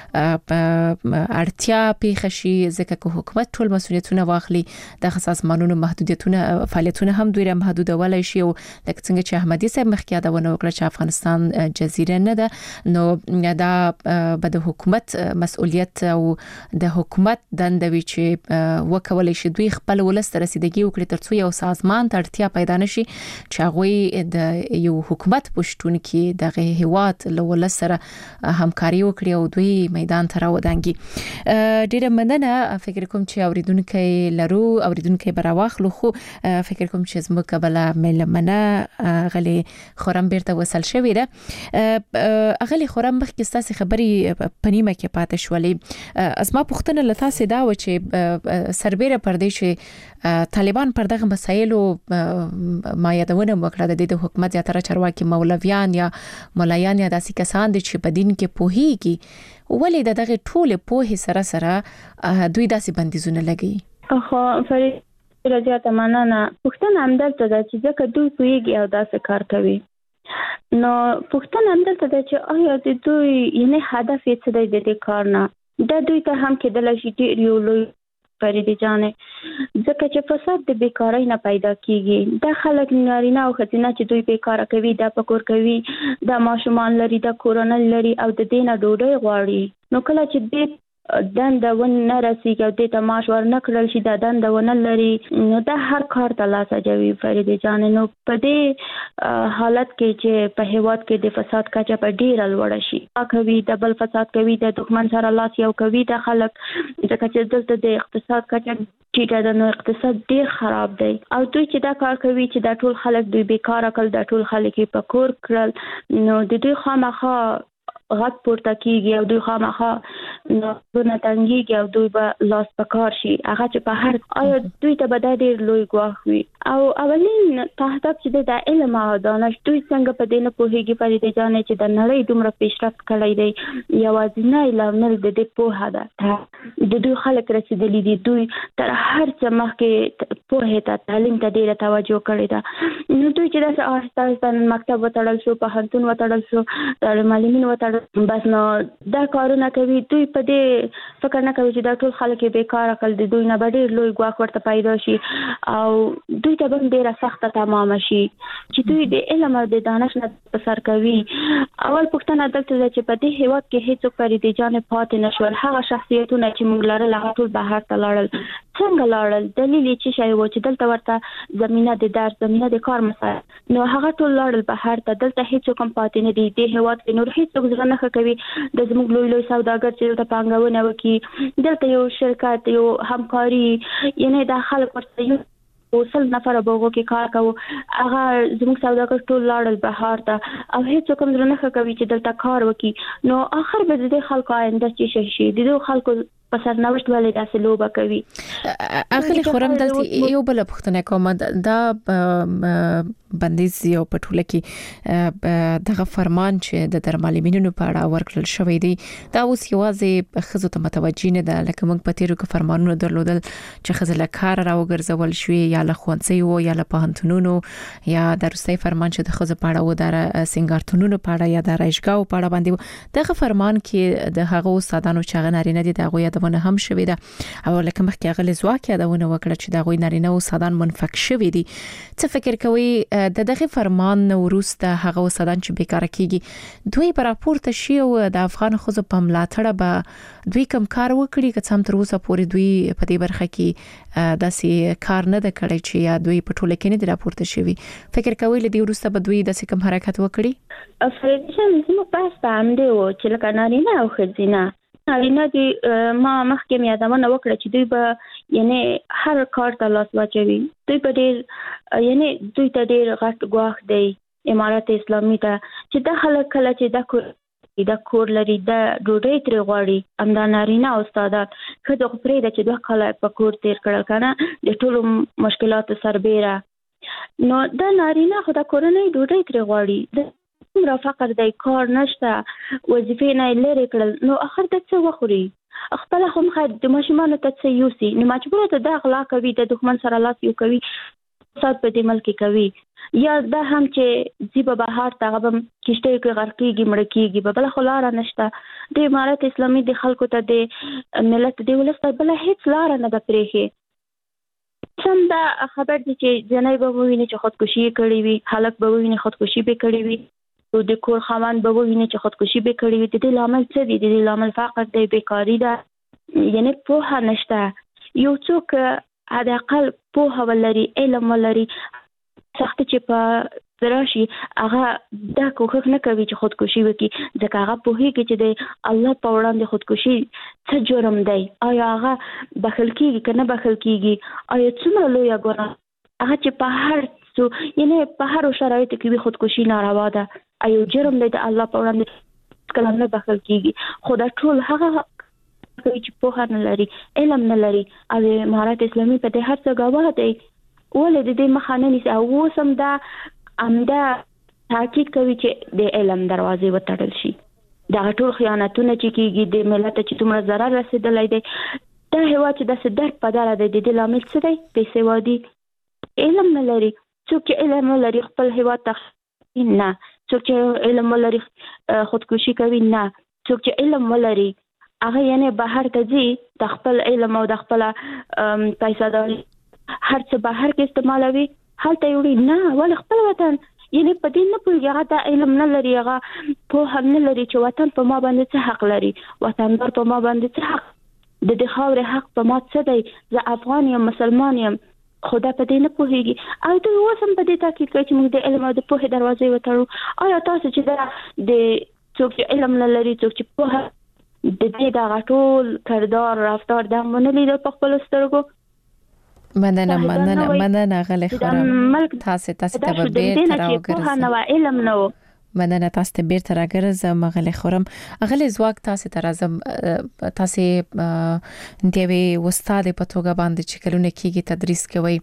اړتیا پیښ شي، ځکه چې حکومت ټول مسؤلیتونه واخلي د سازمانونو محدودیتونه فعالیتونه هم دوی محدود ولای شي. او لکه څنګه چې احمدي صاحب مخکې یادونه وکړه چې افغانستان جزیره نه ده، نو دا به د حکومت مسؤلیت او د حکومت دندوي چې وکولای شي دوی خپل ولست رسیدګي وکړي ترڅو یو سازمان ته اړتیا پیدا نشي چې هغه د یو حکومت پښتون کې دغه هیواد له ولست سره همکاري وکړي او دوی میدان ته راودانګي. ډیره مننه. فکر کوم چې اوریدونکو لرو اوریدونکو براواخلو، خو فکر کوم چې زموږ قبل ملمنه غلي خورم بیرته وصل شوې ده. اغلی خورم مخکې ستاسو خبري پنیمه کې پاتې شولې. ازما پوښتنه لته سي دا و چې سربېره پردې چې طالبان پر دغه مسایلو ما یادونه وکړه د حکومت زیاتره چارواکي مولویان یا مولایان یا داسې کسان دي چې په دین کې پوهیږي، ولې د دغه ټوله پوهې سره سره دوی داسې بندیزونه لګي؟
خو فرید رضیات مننه. پښتنه همدلته ده چې ځکه دوی پوهیږي او داسې کار کوي. نو پښتنه همدلته ده چې آیا د دوی یعنی هدف یې څه دی د دې کار نه؟ دا دوی ته هم کېدلی شي ډېر یو لوی فریدې جانې، ځکه چې فساد د بیکارۍ نه پیدا کیږي. دا خلک نارینه او ښځینه چې دوی بیکاره کوي، دا پکور کوي، دا ماشومان لري، دا کورنۍ لري او د دې نه ډوډۍ غواړي. نو کله چې دې دنده ون نه رسیږي او د تماش ور نه کړل شي دا دنده ونه لري، نو دا هر کار ته لاس اچوي فریدې جان. نو په دې حالت کې چې په هیواد کې د فساد کچه په ډیره لوړه شي، کوي د بل فساد کوي، د دښمن سره لاس یو کوي د خلک، ځکه چې دلته د اقتصاد کچه ټیټه ده، نو اقتصاد ډیر خراب دی. او دوی چې دا کار کوي چې دا ټول خلک دوی بیکاره کړل، دا ټول خلک یې په کور کړل، نو د دوی خامخا غږ پورته کیږي او دوی خامخا نو تنګيږي او دوی به لاس پکار شي. هغه چې په هر آیا دوی ته به ډېر لوی ګواښ وي. او اولین تهداب چې د علم او دانش دوی څنګه په دې نه پوهیږي پرې ځانې چې د نړۍ دومره پیشرفت کړی دی، یوازینی لامل د دې پوهه ده. د دوی خلک رسیدلی دي، دوی تر هر څه مخکې پوهه ته تعلیم ته ډیره توجه کړې ده. نو دوی چې د آهسته آهسته مکتب وتړل شو، په هنتون وتړل شو، د معلمین وتړل، بس نو دا کارونه کوي. دوی په دې فکر نه کوي چې دا ټول خلک بیکاره کړل، د دوی نه به ډېر لوی ګواښ ورته پیدا شي او دوی ته به ډېره سخته تمامه شي چې دوی د علم او د دانش نه په سر کوي. اول پوښتنه دلته ده چې په دې هیواد کې هیڅوک فرید جان پاتې نشول. هغه شخصیتونه چې موږ لرل هغه ټول بهر ته لاړل. څنګه لاړل؟ دلیل یې څه شی و چې دلته ورته زمينه د درس، زمينه د کار مسایل، نو هغه ټول لاړل بهر ته. دلته هیڅوک هم پاتې نه دي. د هیواد کې نور هیڅوک ځل نه کوي. د زموږ لوی لوی سوداګر چې دلته پانګونه وکړي، دلته یو شرکت یو همکاري یعنی د خلک ورته یو وصل نفر بوغو کې کار کوو، هغه زموږ سوداګر ټول لاړل بهر ته او هیڅوک هم ځل نه کوي چې دلته کار وکړي. نو اخر به د خلکو آینده چې شي د دوه خلکو په سرنوشت ولې داسې لوبه کوي.
اخلي خورم دلته یو بل پوښتنه کوم، دا بندیز یو پټوله کې دغه فرمان چې د درمالمینونو په اړه ورکړل شوی دی، دا اوس یوازې خزو ته متوجي نه ده. لکه موږ په تیرو کې فرمانونه درلودل چې خزه له کار راوګرځول شوې، یا له ښوونځي وو یا له پوهنتونونو، یا د روسي فرمان چې د خزو په اړه و د سنگارتونونو په اړه یا د رایشګاو په اړه باندې. دغه فرمان کې د هغه استادانو چې غناري نه دي دغه یا د یادونه هم شوې ده او لکه مخکې غل زواک یادونه وکړه چې دا غوي نارینه او استادان منفک شوي دي. څه فکر کوي د دغه فرمان وروسته هغه استادان چې بیکاره کیږي دوی پر راپورته شي او د افغان خزو په ملاتړ به دوی کوم کار وکړي که څم تر اوسه پورې دوی په دې برخه کې داسې کار نه د کړی چې یا دوی په ټوله کې نه دی راپورته شوي. فکر کوي لدی وروسته به دوی داسې کوم حرکت وکړي؟
افریدیشن زموږ بحث په همدې و چې لکه نارینه او ښځینه نارینه دي ما مخکې مې یادونه وکړه چې دوی به یعنی هر کار ته لاس واچوي. دوی په ډېر یعنی دوی ته ډېر غټ ګواښ دی امارت اسلامي ته چې دا خلک کله چې دا کور دا کور لري دا ډوډۍ ترې غواړي همدا نارینه او استادان ښځو خو پرېږده چې دوه کاله په کور تېر کړل که نه د ټولو مشکلاتو سربیره نو دا نارینه خو دا کورنۍ ډوډۍ ترې غواړي څومره فقر دی کار نشته وظیفې نه یې لرې کړل نو اخر ته څه وخوري خپله خو مخه د ماشومانو ته څه یوسي نو مجبوره ده دا غلا کوي د دښمن سره لاس یو کوي فساد په دې ملک کې کوي یا دا هم چې ځي به بهر ته هغه به کښتیو کې غرق کېږي مړه کېږي به بله خو لاره نشته د امارت اسلامي د خلکو ته د ملت د ولس ته بله هېڅ لاره نه ده پرېښې. سم دا خبر دی چې جنۍ به وویني چې خودکشي یې کړې وي هلک به وویني خودکشي به کړې وي او د کور خاوند به وویني چې خودکشي به کړې وي. د دې لامل څه دی؟ د دې لامل فقر دی بیکاري ده یعنی پوهه نشته. یو څوک حد اقل پوهه ولري علم ولري سخت چې په راشي هغه دا کوښښ نه کوي چې خودکشي وکړي ځکه هغه پوهېږي چې د الله په وړاندې خودکشي څه جرم دی آیا هغه بخښل کېږي که نه بخښل کېږي آیا څومره لویه ګناه هغه چې په هر څو یعنی په هرو شرایطو کې وي خودکشي ناروا ده ایو جرم دی د الله په وړاندې کله نه بخښل کېږي خو دا ټول هغه کوي چې پوهه نه لري علم نه لري او امارت اسلامي په دې هر څه ګواه دی ولې د دې مخه نه نیسي او اوس هم دا همدا تاکید کوي چې د علم دروازې وتړل شي. دغه ټول خیانتونه چې کېږي د ملت ته چې دومره ضرر رسېدلی دی دا هېواد چې داسې درد په دره دی د دې لامل څه دی؟ بېسوادي علم نه لري. څوک چې علم ولري خپل هېواد ته نه څوک چې علم ولري خودکشي کوي نه څوک چې علم ولري هغه یعنی بهر ته ځي د خپل علم او د خپله پیسهداري هر څه بهر کې استعمالوي هلته یې وړي نه ولې خپل وطن یعنی په دې نه پوهېږي هغه دا علم نه لري هغه پوهه نه لري چې وطن په ما باندې څه حق لري وطندار په ما باندې څه حق د دې خاورې حق په ما څه دی زه افغان یم مسلمان یم خدا په دې نه پوهېږي او دوی اوس هم په دې تاکید کوي چې موږ د علم او د پوهې دروازې وتړو. آیا تاسو چې دا د څوک چې علم نه لري څوک چې پوهه د دې دغه ټول کردار رفتار دا ونه لیدل په خپلو سترګو؟
مننه مننه مننه غلی خورم تاسو تاسو ته به بیرته راوګرځم
علم نه و
مننه تاسو ته بیرته راګرځم غلی خورم غلی زواک تاسو ته راځم تاسو د یوې استاد په توګه باندې چې کلونه کېږي تدریس کوي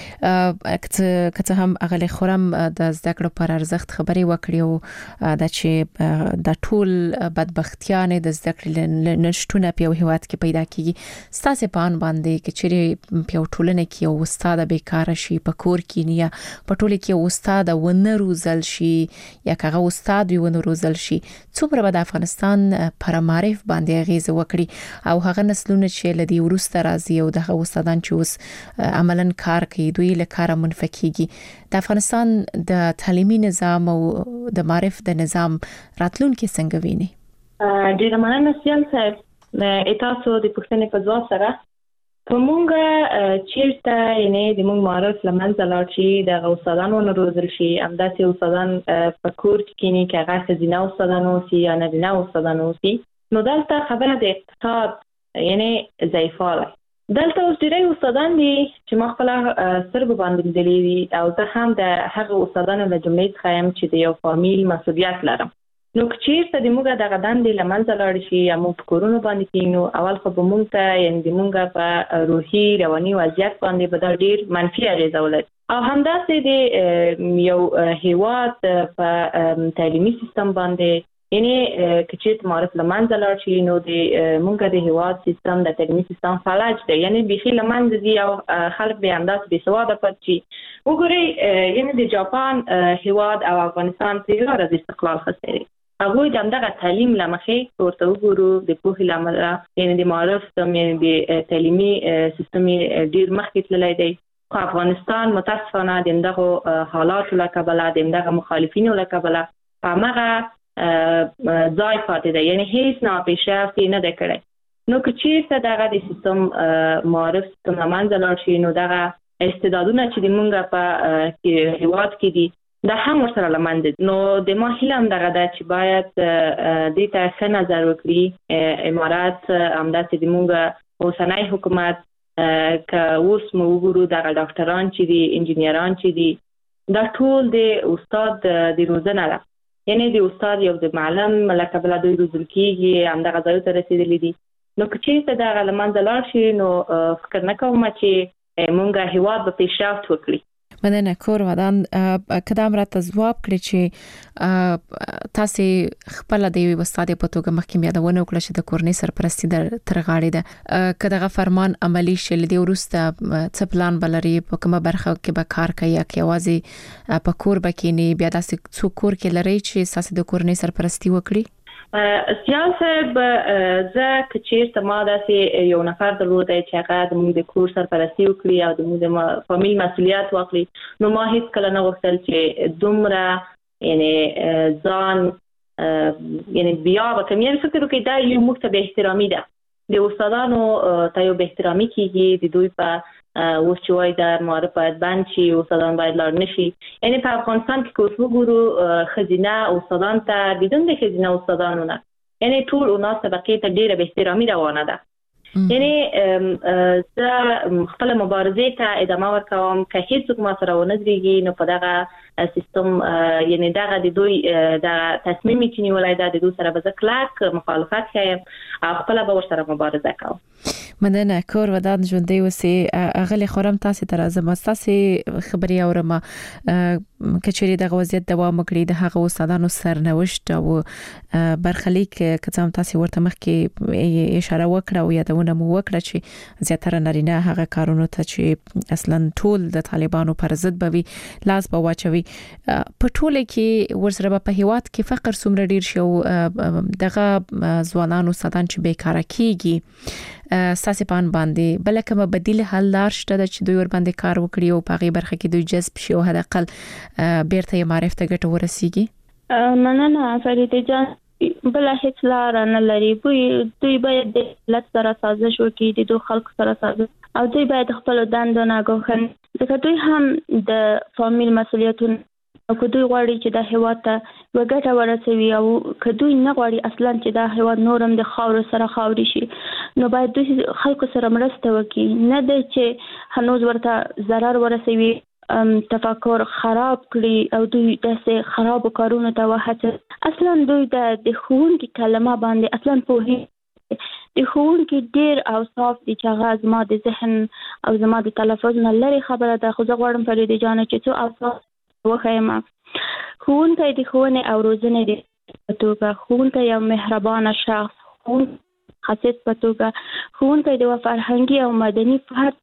که هم غلی خورم د زده کړو پر ارزښت خبرې وکړي او د چې د ټول بدبختیانه د زده کړې نشټونه په یو هیواد کې پیدا کیږي تاسو په ان باندې کې چې په ټولنه کې یو استاد بیکاره شي په کور کې نه په ټوله کې استاد ونه روزل شي یا که استاد یو نو روزل شي څومره به د افغانستان پر معرف باندې غیز وکړي او هغه نسلونه چې لدی ورسته راځي او د استادان چې اوس عملاً کار کوي دوی له کار منفکیږي د افغانستان د تعلیمي نظام او د معرف د نظام راتلونکي څنګه ویني؟
ډیره مننه سیال صاحب تاسو د پوښتنې په ځواب سره په مونږه چیرته یعنی د مونږ معرف لمنځه لاړ شي د استادانو نه روزل شي همداسې استادان په کور کې کینی که هغه ښځینه استادان اوسي یا نارینه استادان اوسي نو دلته خبره د اقتصاد یعنی ضعیفوالی دلته اوس ډېری استادان دي چې ما خپله سترګو باندې لیدلي دي او زه هم د هغه استادانو له جملې څخه یم چې د یو فامیل مسؤلیت لرم. نو که چیرته د موږ دغه دندې له منځه لاړې شي یا موږ په کورونو باندې کینو اول خو به موږ ته یعنې د موږ په روحي رواني وضعیت باندې به دا ډېر منفي اغېزه ولري او همداسې د یو هیواد په تعلیمي سیستم باندې یعنې که چیرته معرف له منځه لاړ شي نو د موږ د هیواد سیستم د تعلیمي سیستم فلج دی یعنې بیخي له منځه ځي او خلک بیا همداسې بېسواده پاتې شي. وګورئ یعنې د جاپان هیواد او افغانستان څلور ورځې استقلال خستی هغه د همدغه تعلیم لمخې ورته وګورو د پوهې لامل یعنی د معرف د یعنی د تعلیمي سیستم ډیر مخکې تللی دی. خو افغانستان متاسفانه د همدغه حالات له کبله د همدغه مخالفینو له کبله په هغه ځای پاتې دی، یعنی هیڅ ناپیشرفت نه دی کړی. نو که چیرته دغه د سیستم معرف سیستم له منځه لاړ شي نو دغه استعدادونه چې د مونږ په هیواد کې دي دا هم ورسره له منځه. نو د ما هیله هم دغه ده چې باید دې ته ښه نظر وکړي امارات، همداسې د مونږ اوسنی حکومت که اوس مو وګورو دغه ډاکټران چې دي، انجینران چې دي، دا ټول د استاد د روزنه ده، یعنی د استاد یو د معلم له کبله دوی روزل کېږي، همدغه ځایو ته رسېدلي دي. نو که چېرته دغه له منځه لاړ شي نو فکر نه کوم چې مونږ هیواد به پیشرفت وکړي.
مننه کور ودان کدام را تجواب کړی چې تاسو خپل د یو استاد په توګه مخکې یادونه وکړه چې د کورنۍ سرپرستی د ترغاړې ده، کداغه فرمان عملی شل دی ورسته څه پلان بلري په کومه برخه کې به کار کوي یا یوازې په کور بکینی بیا د څو کور کې لري چې تاسو د کورنۍ سرپرستی وکړي؟
سیال صاحب زه که چیرته ما داسې یو نفر درلودی چې هغه د موږ د کور سرپرستي وکړي او د موږ د فامیل مسؤلیت واخلي نو ما هیڅ کله نه غوښتل چې دومره یعنی ځان یعنی بیا به کوم یعنی فکر وکړي دا یو موږ ته به احترامي ده، د استادانو ته یو به احترامي کېږي، د دوی په اوس چې وایي د معرف باید بند شي، استادان باید لاړ نه شي. یعنی په افغانستان کې که اوس وګورو ښځینه استادان ته بدون د ښځینه استادانو نه یعنی ټول اونا طبقې ته ډېره به احترامي روانه ده. یعنی زه خپل مبارزې ته ادامه ورکوم، که هیڅوک ما سره ونه درېږي نو په دغه سیستم یعنی دغه د دوی د تصمیم چې نیولی ده د دوی سره به زه کلک مخالفت کوم او خپله به ورسره مبارزه کوم.
مننه کور ودان ژوندۍ اوسې. اغلی خورم تاسو ته راځم، تاسو خبري اورم کچېری دغه وضعیت دوام وکړي د هغه استادانو سرنوشت او برخلیک که څنګه تاسو ورته مخکې اشاره وکړه او یادونه مو وکړه چې زیاتره نارینه هغه کارونو ته چې اصلا ټول د طالبانو پر ضد بوي لاس به واچوي. په ټوله کې ورسره په هیواد کې فقر څومره ډیر شو، دغه ځوانانو استادان چې بیکاره کیږي ساسي پان باندې بل کومه بدیل حل لار شته چې دوی ور باندې کار وکړي او په غي برخه کې دوی جذب شي او حداقل بیرته معرفت ته ګټه ورسیږي؟
مننه فریده جان، بل هیڅ لار نه لري. دوی باید د دولت سره سازش وکړي، د دوه خلکو سره سازش او دوی باید خپل دندو نه غوښن ځکه دوی هم د فامیل مسؤلیتونه او که دوی غواړي چې د هیواد ته وګټه ورسوي او که دوی نه غواړي اصلا چې د هیواد نورم د خاور سره خاوري شي نو باید دوی خلکو سره مرسته وکړي، نه دی چې هنوز ورته ضرر ورسوي، تفکر خراب کړي او دوی داسې خراب کارونه ته وهڅوي. اصلا دوی د ښوونکي کلمه باندې اصلا پوهې د ښوونکي ډیر اوصاف دي چې هغه زما د ذهن او زما د تلفظ نه لري خبره ده، خو زه غواړم فريده جانه چې څو اوصاف وخایم. ښوونکی د ښوونې او روزنې د توګه، ښوونکی یو مهربانه شخص، ښوونکی خاصیت په توګه، ښوونکی د فرهنګي او مدني فرد،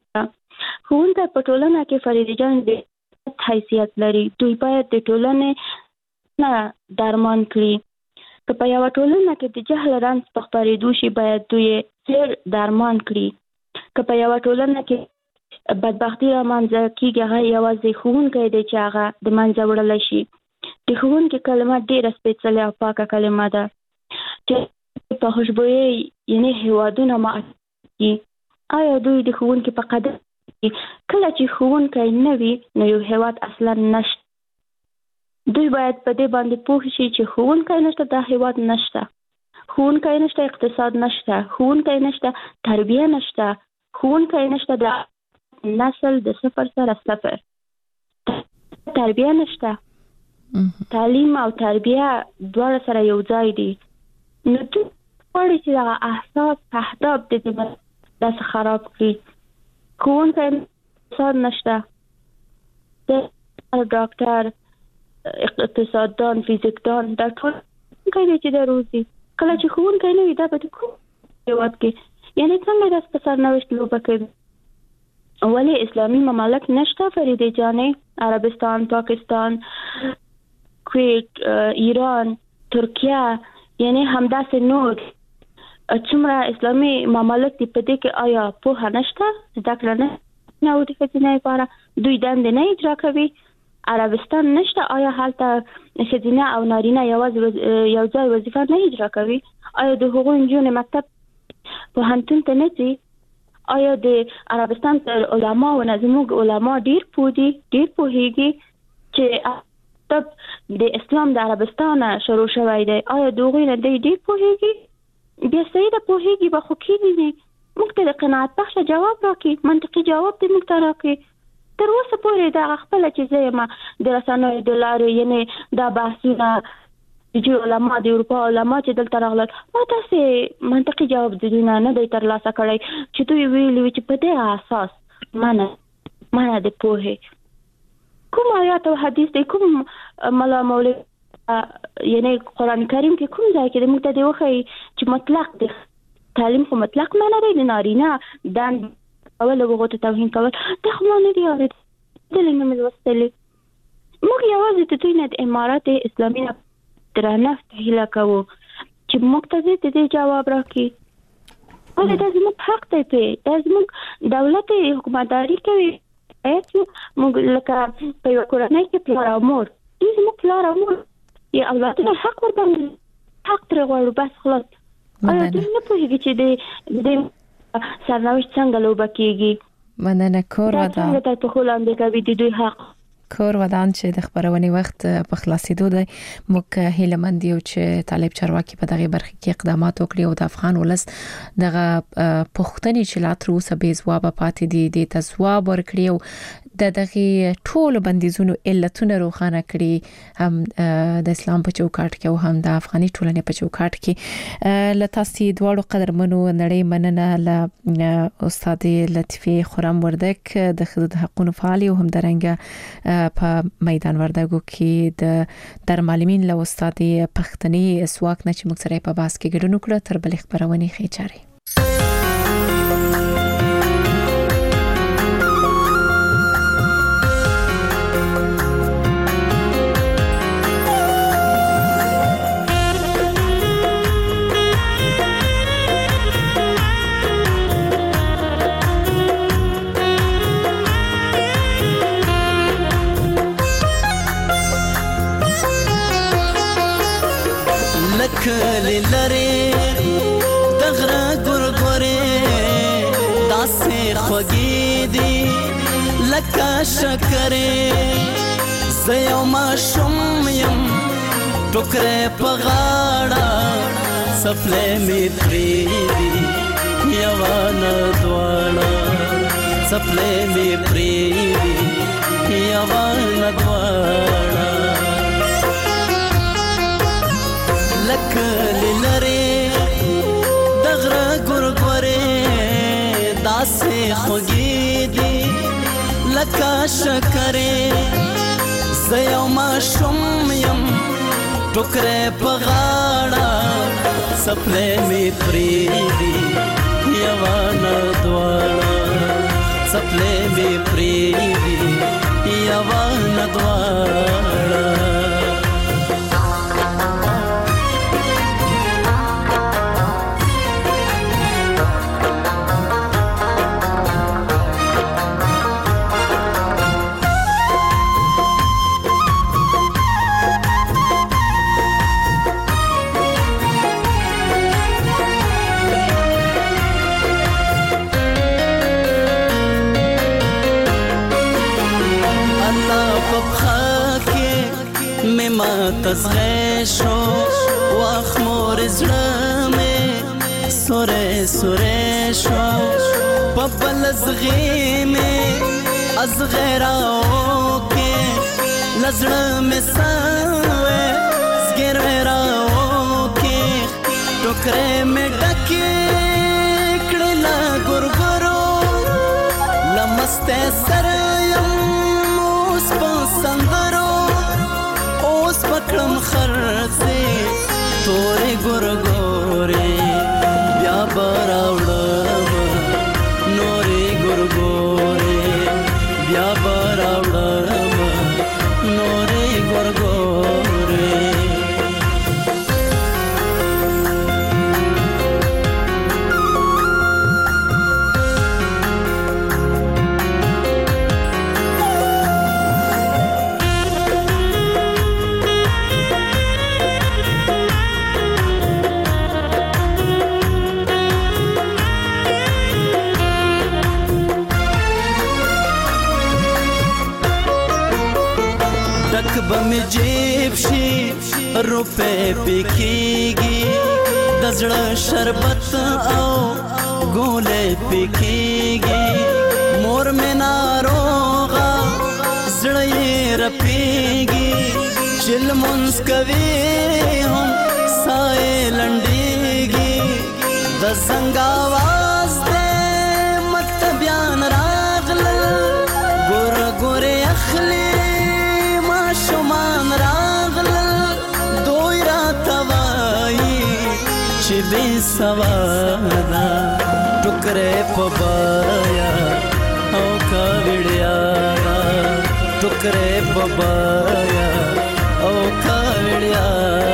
ښوونکی په ټولنه کې فريده جان د حیثیت لري. دوی باید د ټولنې نه درمان کړي. که په یو ټولنه کې د جهل رنځ په خپرېدو شي باید دوی زر درمان کړي. که په یو ټولنه کې بدبختی را منځه کیږي هغه یوازې ښوونکی دی چې هغه د منځه وړلی شي. د ښوونکي کلمه ډېره سپېڅلې او پاکه کلمه ده چې په خوشبویۍ یعنی هیوادونه معرفي. آیا دوی د ښوونکي په قدر کله چې ښوونکی نه وي نو یو هیواد اصلا نشته. دوی باید په دې باندې پوه شي چې ښوونکی نشته دا هیواد نشته، ښوونکی نشته اقتصاد نشته، ښوونکی نشته تربیه نشته، ښوونکی نشته د نسل د صفر سره صفر، تربیه نشته. تعلیم او تربیه دواړه سره یو ځای دي. نو تو غواړي چې دغه احساس اهداف د دې داسې خراب کړي. ښوونکی اقتصاد نشته، د ډاکټر اقتصاددان فیزیکدان دا ټول ښوونکی دی چې د روزي. کله چې ښوونکی نه وي دا به د کوم هېواد کې یعنې څنګه داسې په سرنوشت لوبه کوي؟ ولی اسلامی ممالک نشته فریده جانه؟ عربستان، پاکستان، کویت، ایران، ترکیه یعنی همداسې نور څومره اسلامي ممالک دي په دې کې آیا پوهه نشته زده کړه نه نه د ښځینه لپاره دوی دندې نه اجرا کوي عربستان نشته آیا هلته ښځینه او نارینه یوازې یو ځای وظیفه نه اجرا کوي آیا د هغوی نجونې مکتب پوهنتون ته نه ځي آیا د عربستان علما او زموږ علما ډیر پوهدي ډیر پوهیږي چې تب د اسلام د عربستان شروع شوی دی آیا دوی نه دی ډیر پوهیږي بیا سیده پوهیږي به خو کېږي موږ ته د قناعت بخش جواب راکړي منطقي جواب دې موږ ته راکړي تر اوسه پورې دا خپل چې زه ما د رسنیو د لارې یعنی دا بحثونه چې علما د اروپا علما چې دلته راغلل ما تاسو منطقي جواب د دوی نه دی ترلاسه کړی چې دوی ویلي چې په دې اساس معنی معنی د پوهه کوم آیات او حدیث دی کوم مولا مولوی یعنی قرآن کریم کې کوم ځای کې موږ ته دی وخی چې مطلق دی تعلیم خو مطلق نه لري د نارینه دان اول وګړو ته توهین کول د خو نه دی اورید د لنګ مې وستلې موږ یوازې ته دوی نه د امارات اسلامي درنښت هیله کوو چې موږ ته دې جواب راکړي ولې دا زموږ حق دی په دا زموږ دولت حکومتداري کوي موږ لکه په یو کورنۍ کې پلار او مور دې زموږ پلار او مور یا اولادونه حق ورباندې حق ترې غواړو بس خلاص آیا دوی نه پوهېږي چې د دې سرنوشت څنګه لوبه کېږي
مننه کور ودا
څنګه ته په خلاندې کوي د دوی حق
کور ودان چې د خبرونې وخت په خلاصېدو دی موږ هیله مند یو چې طالب چارواکي په دغه برخه کې اقدامات وکړي او د افغان ولس دغه پښتني چې لا تر اوسه بې ځواب پاتې دي د تځواب ورکړي او د دغه ټول بندیزونو علتونه روښانه کړي هم د اسلام په چوکاټ کې او هم د افغاني ټولنې په چوکاټ کې لتاسي دواړو قدرمنو نړۍ مننه ل استاد لطیفه خرم وردک د خدمت حقوقو فعال او هم درنګ په میدان وردګو کې د درمالمین له استاد پښتني اسواق نه چې موږ سره په باس کې ګډون وکړو تر بل خبرونه خېچاري
کلی لري دغره ګورګورې داسې خوږې دي لکه شکرې زه یو ماشوم یم ټوکرې په غاړه څپلۍ مې پرېږدي یوه نه دواړه څپلۍ مې پرېږدي یوه نه دواړه لکلی لري دغره ګورګورې داسې خوږې دي لکه شکرې زه یو ماشوم یم ټوکرې په غاړه څپلۍ مې پرېږدي یوه نه دواړه څپلۍ مې پرېږدي یوه نه دواړه تزغه شو واخ مور زړه مې سوره سوره شو په بل زغې مې از غیراو کې لزړه مې سوې زګر راو کې ټوکرې مې ډکې کړې لا ګورګورو لمسته سر یم اوس په سندرو پکړم خرڅې تورې ګورګورې بیا براوړم نورې ګورګورې بیا براوړم نورې ګورګورې روپے پکېږي د زړه شربت او ګولې پکېږي مور مې ناروغه زړه یې رپېږي چې لمونځ کوي هم ساه یې لنډېږي د زنګ آواز دی مکتبیان راغلل ګوره ګورې اخلي ماشومان راغلل دوی راته وایي چې بې سواده ټوکرې په بایا او کاوړیا ټوکرې په بایا او کاوړیا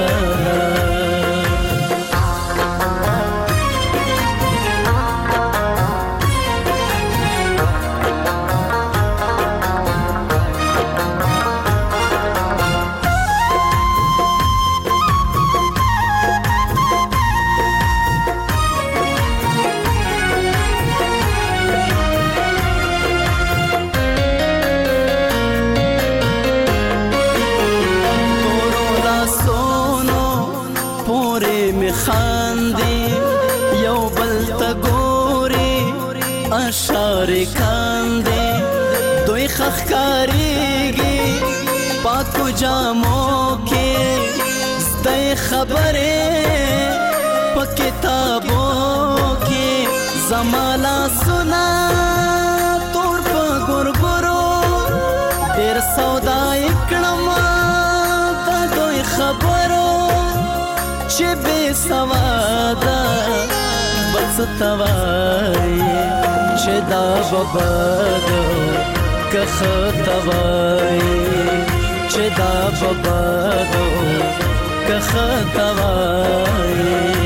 اشاره کاندې دوی خخکاریږي پاکو جامو کې زده خبرې په کتابو کې زمالا سنا تور په ګورګورو ډېر سودا کړم د دوی خبرو چې بې سواده بس توای چې دا ببادو که خطوای چې دا ببادو که خطوای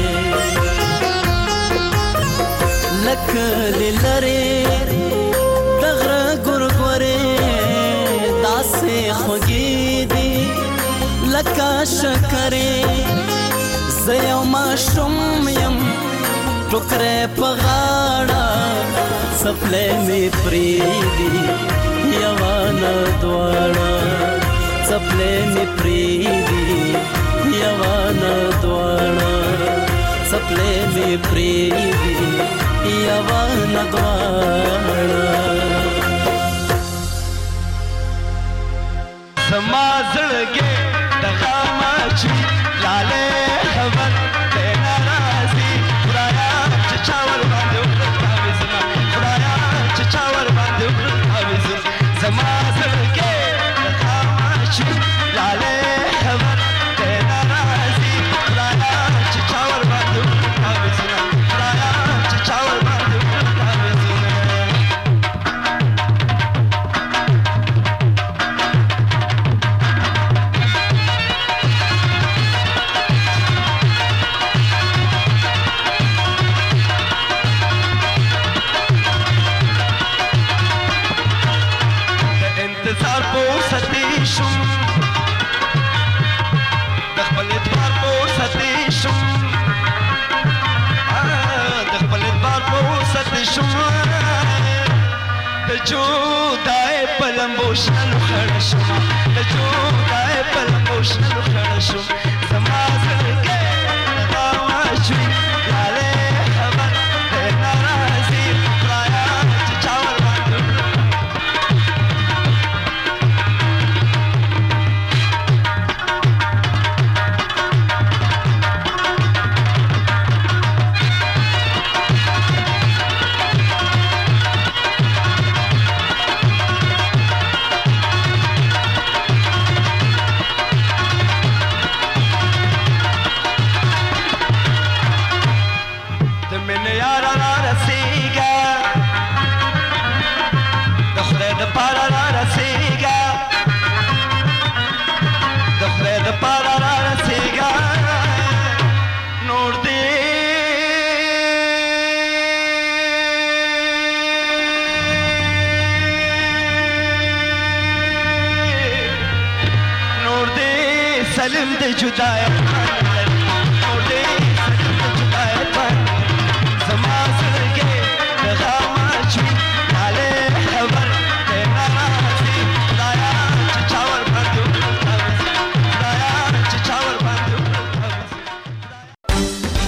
لکه للری دغره ګورګورې داسې خوږې دي لکه شکرې زه یو ماشوم یم ټوکرې په غاړه څپلۍ مې پرېږدي یوانه دواړه څپلۍ مې پرېږدي یوانه دواړه څپلۍ مې پرېږدي یوانه دواړه
زما زړګی د غمه چې لالی خبر دی ناراضي خدایا چې چا ورباندې وکړل تعویضونه خدایا چې چا ورباندې وکړل تعویضونه زما زړګی د غمه چې لالی خبر دی ناراضي خدایا چې چا ورباندې وکړل تعویضونه خدایا چې چا ورباندې وکړل تعویضونه انتظار په ورستی شم د خپل اتبار په ورستی شم د خپل اتبار په ورستی شم د جودای په لمبو شنو خړ شم د جودای په لمبو شنو خړ شم زما زړګی غوا شوي لالی خبر دی ناراضي خدایا چې چا ورباندې سلم د جدای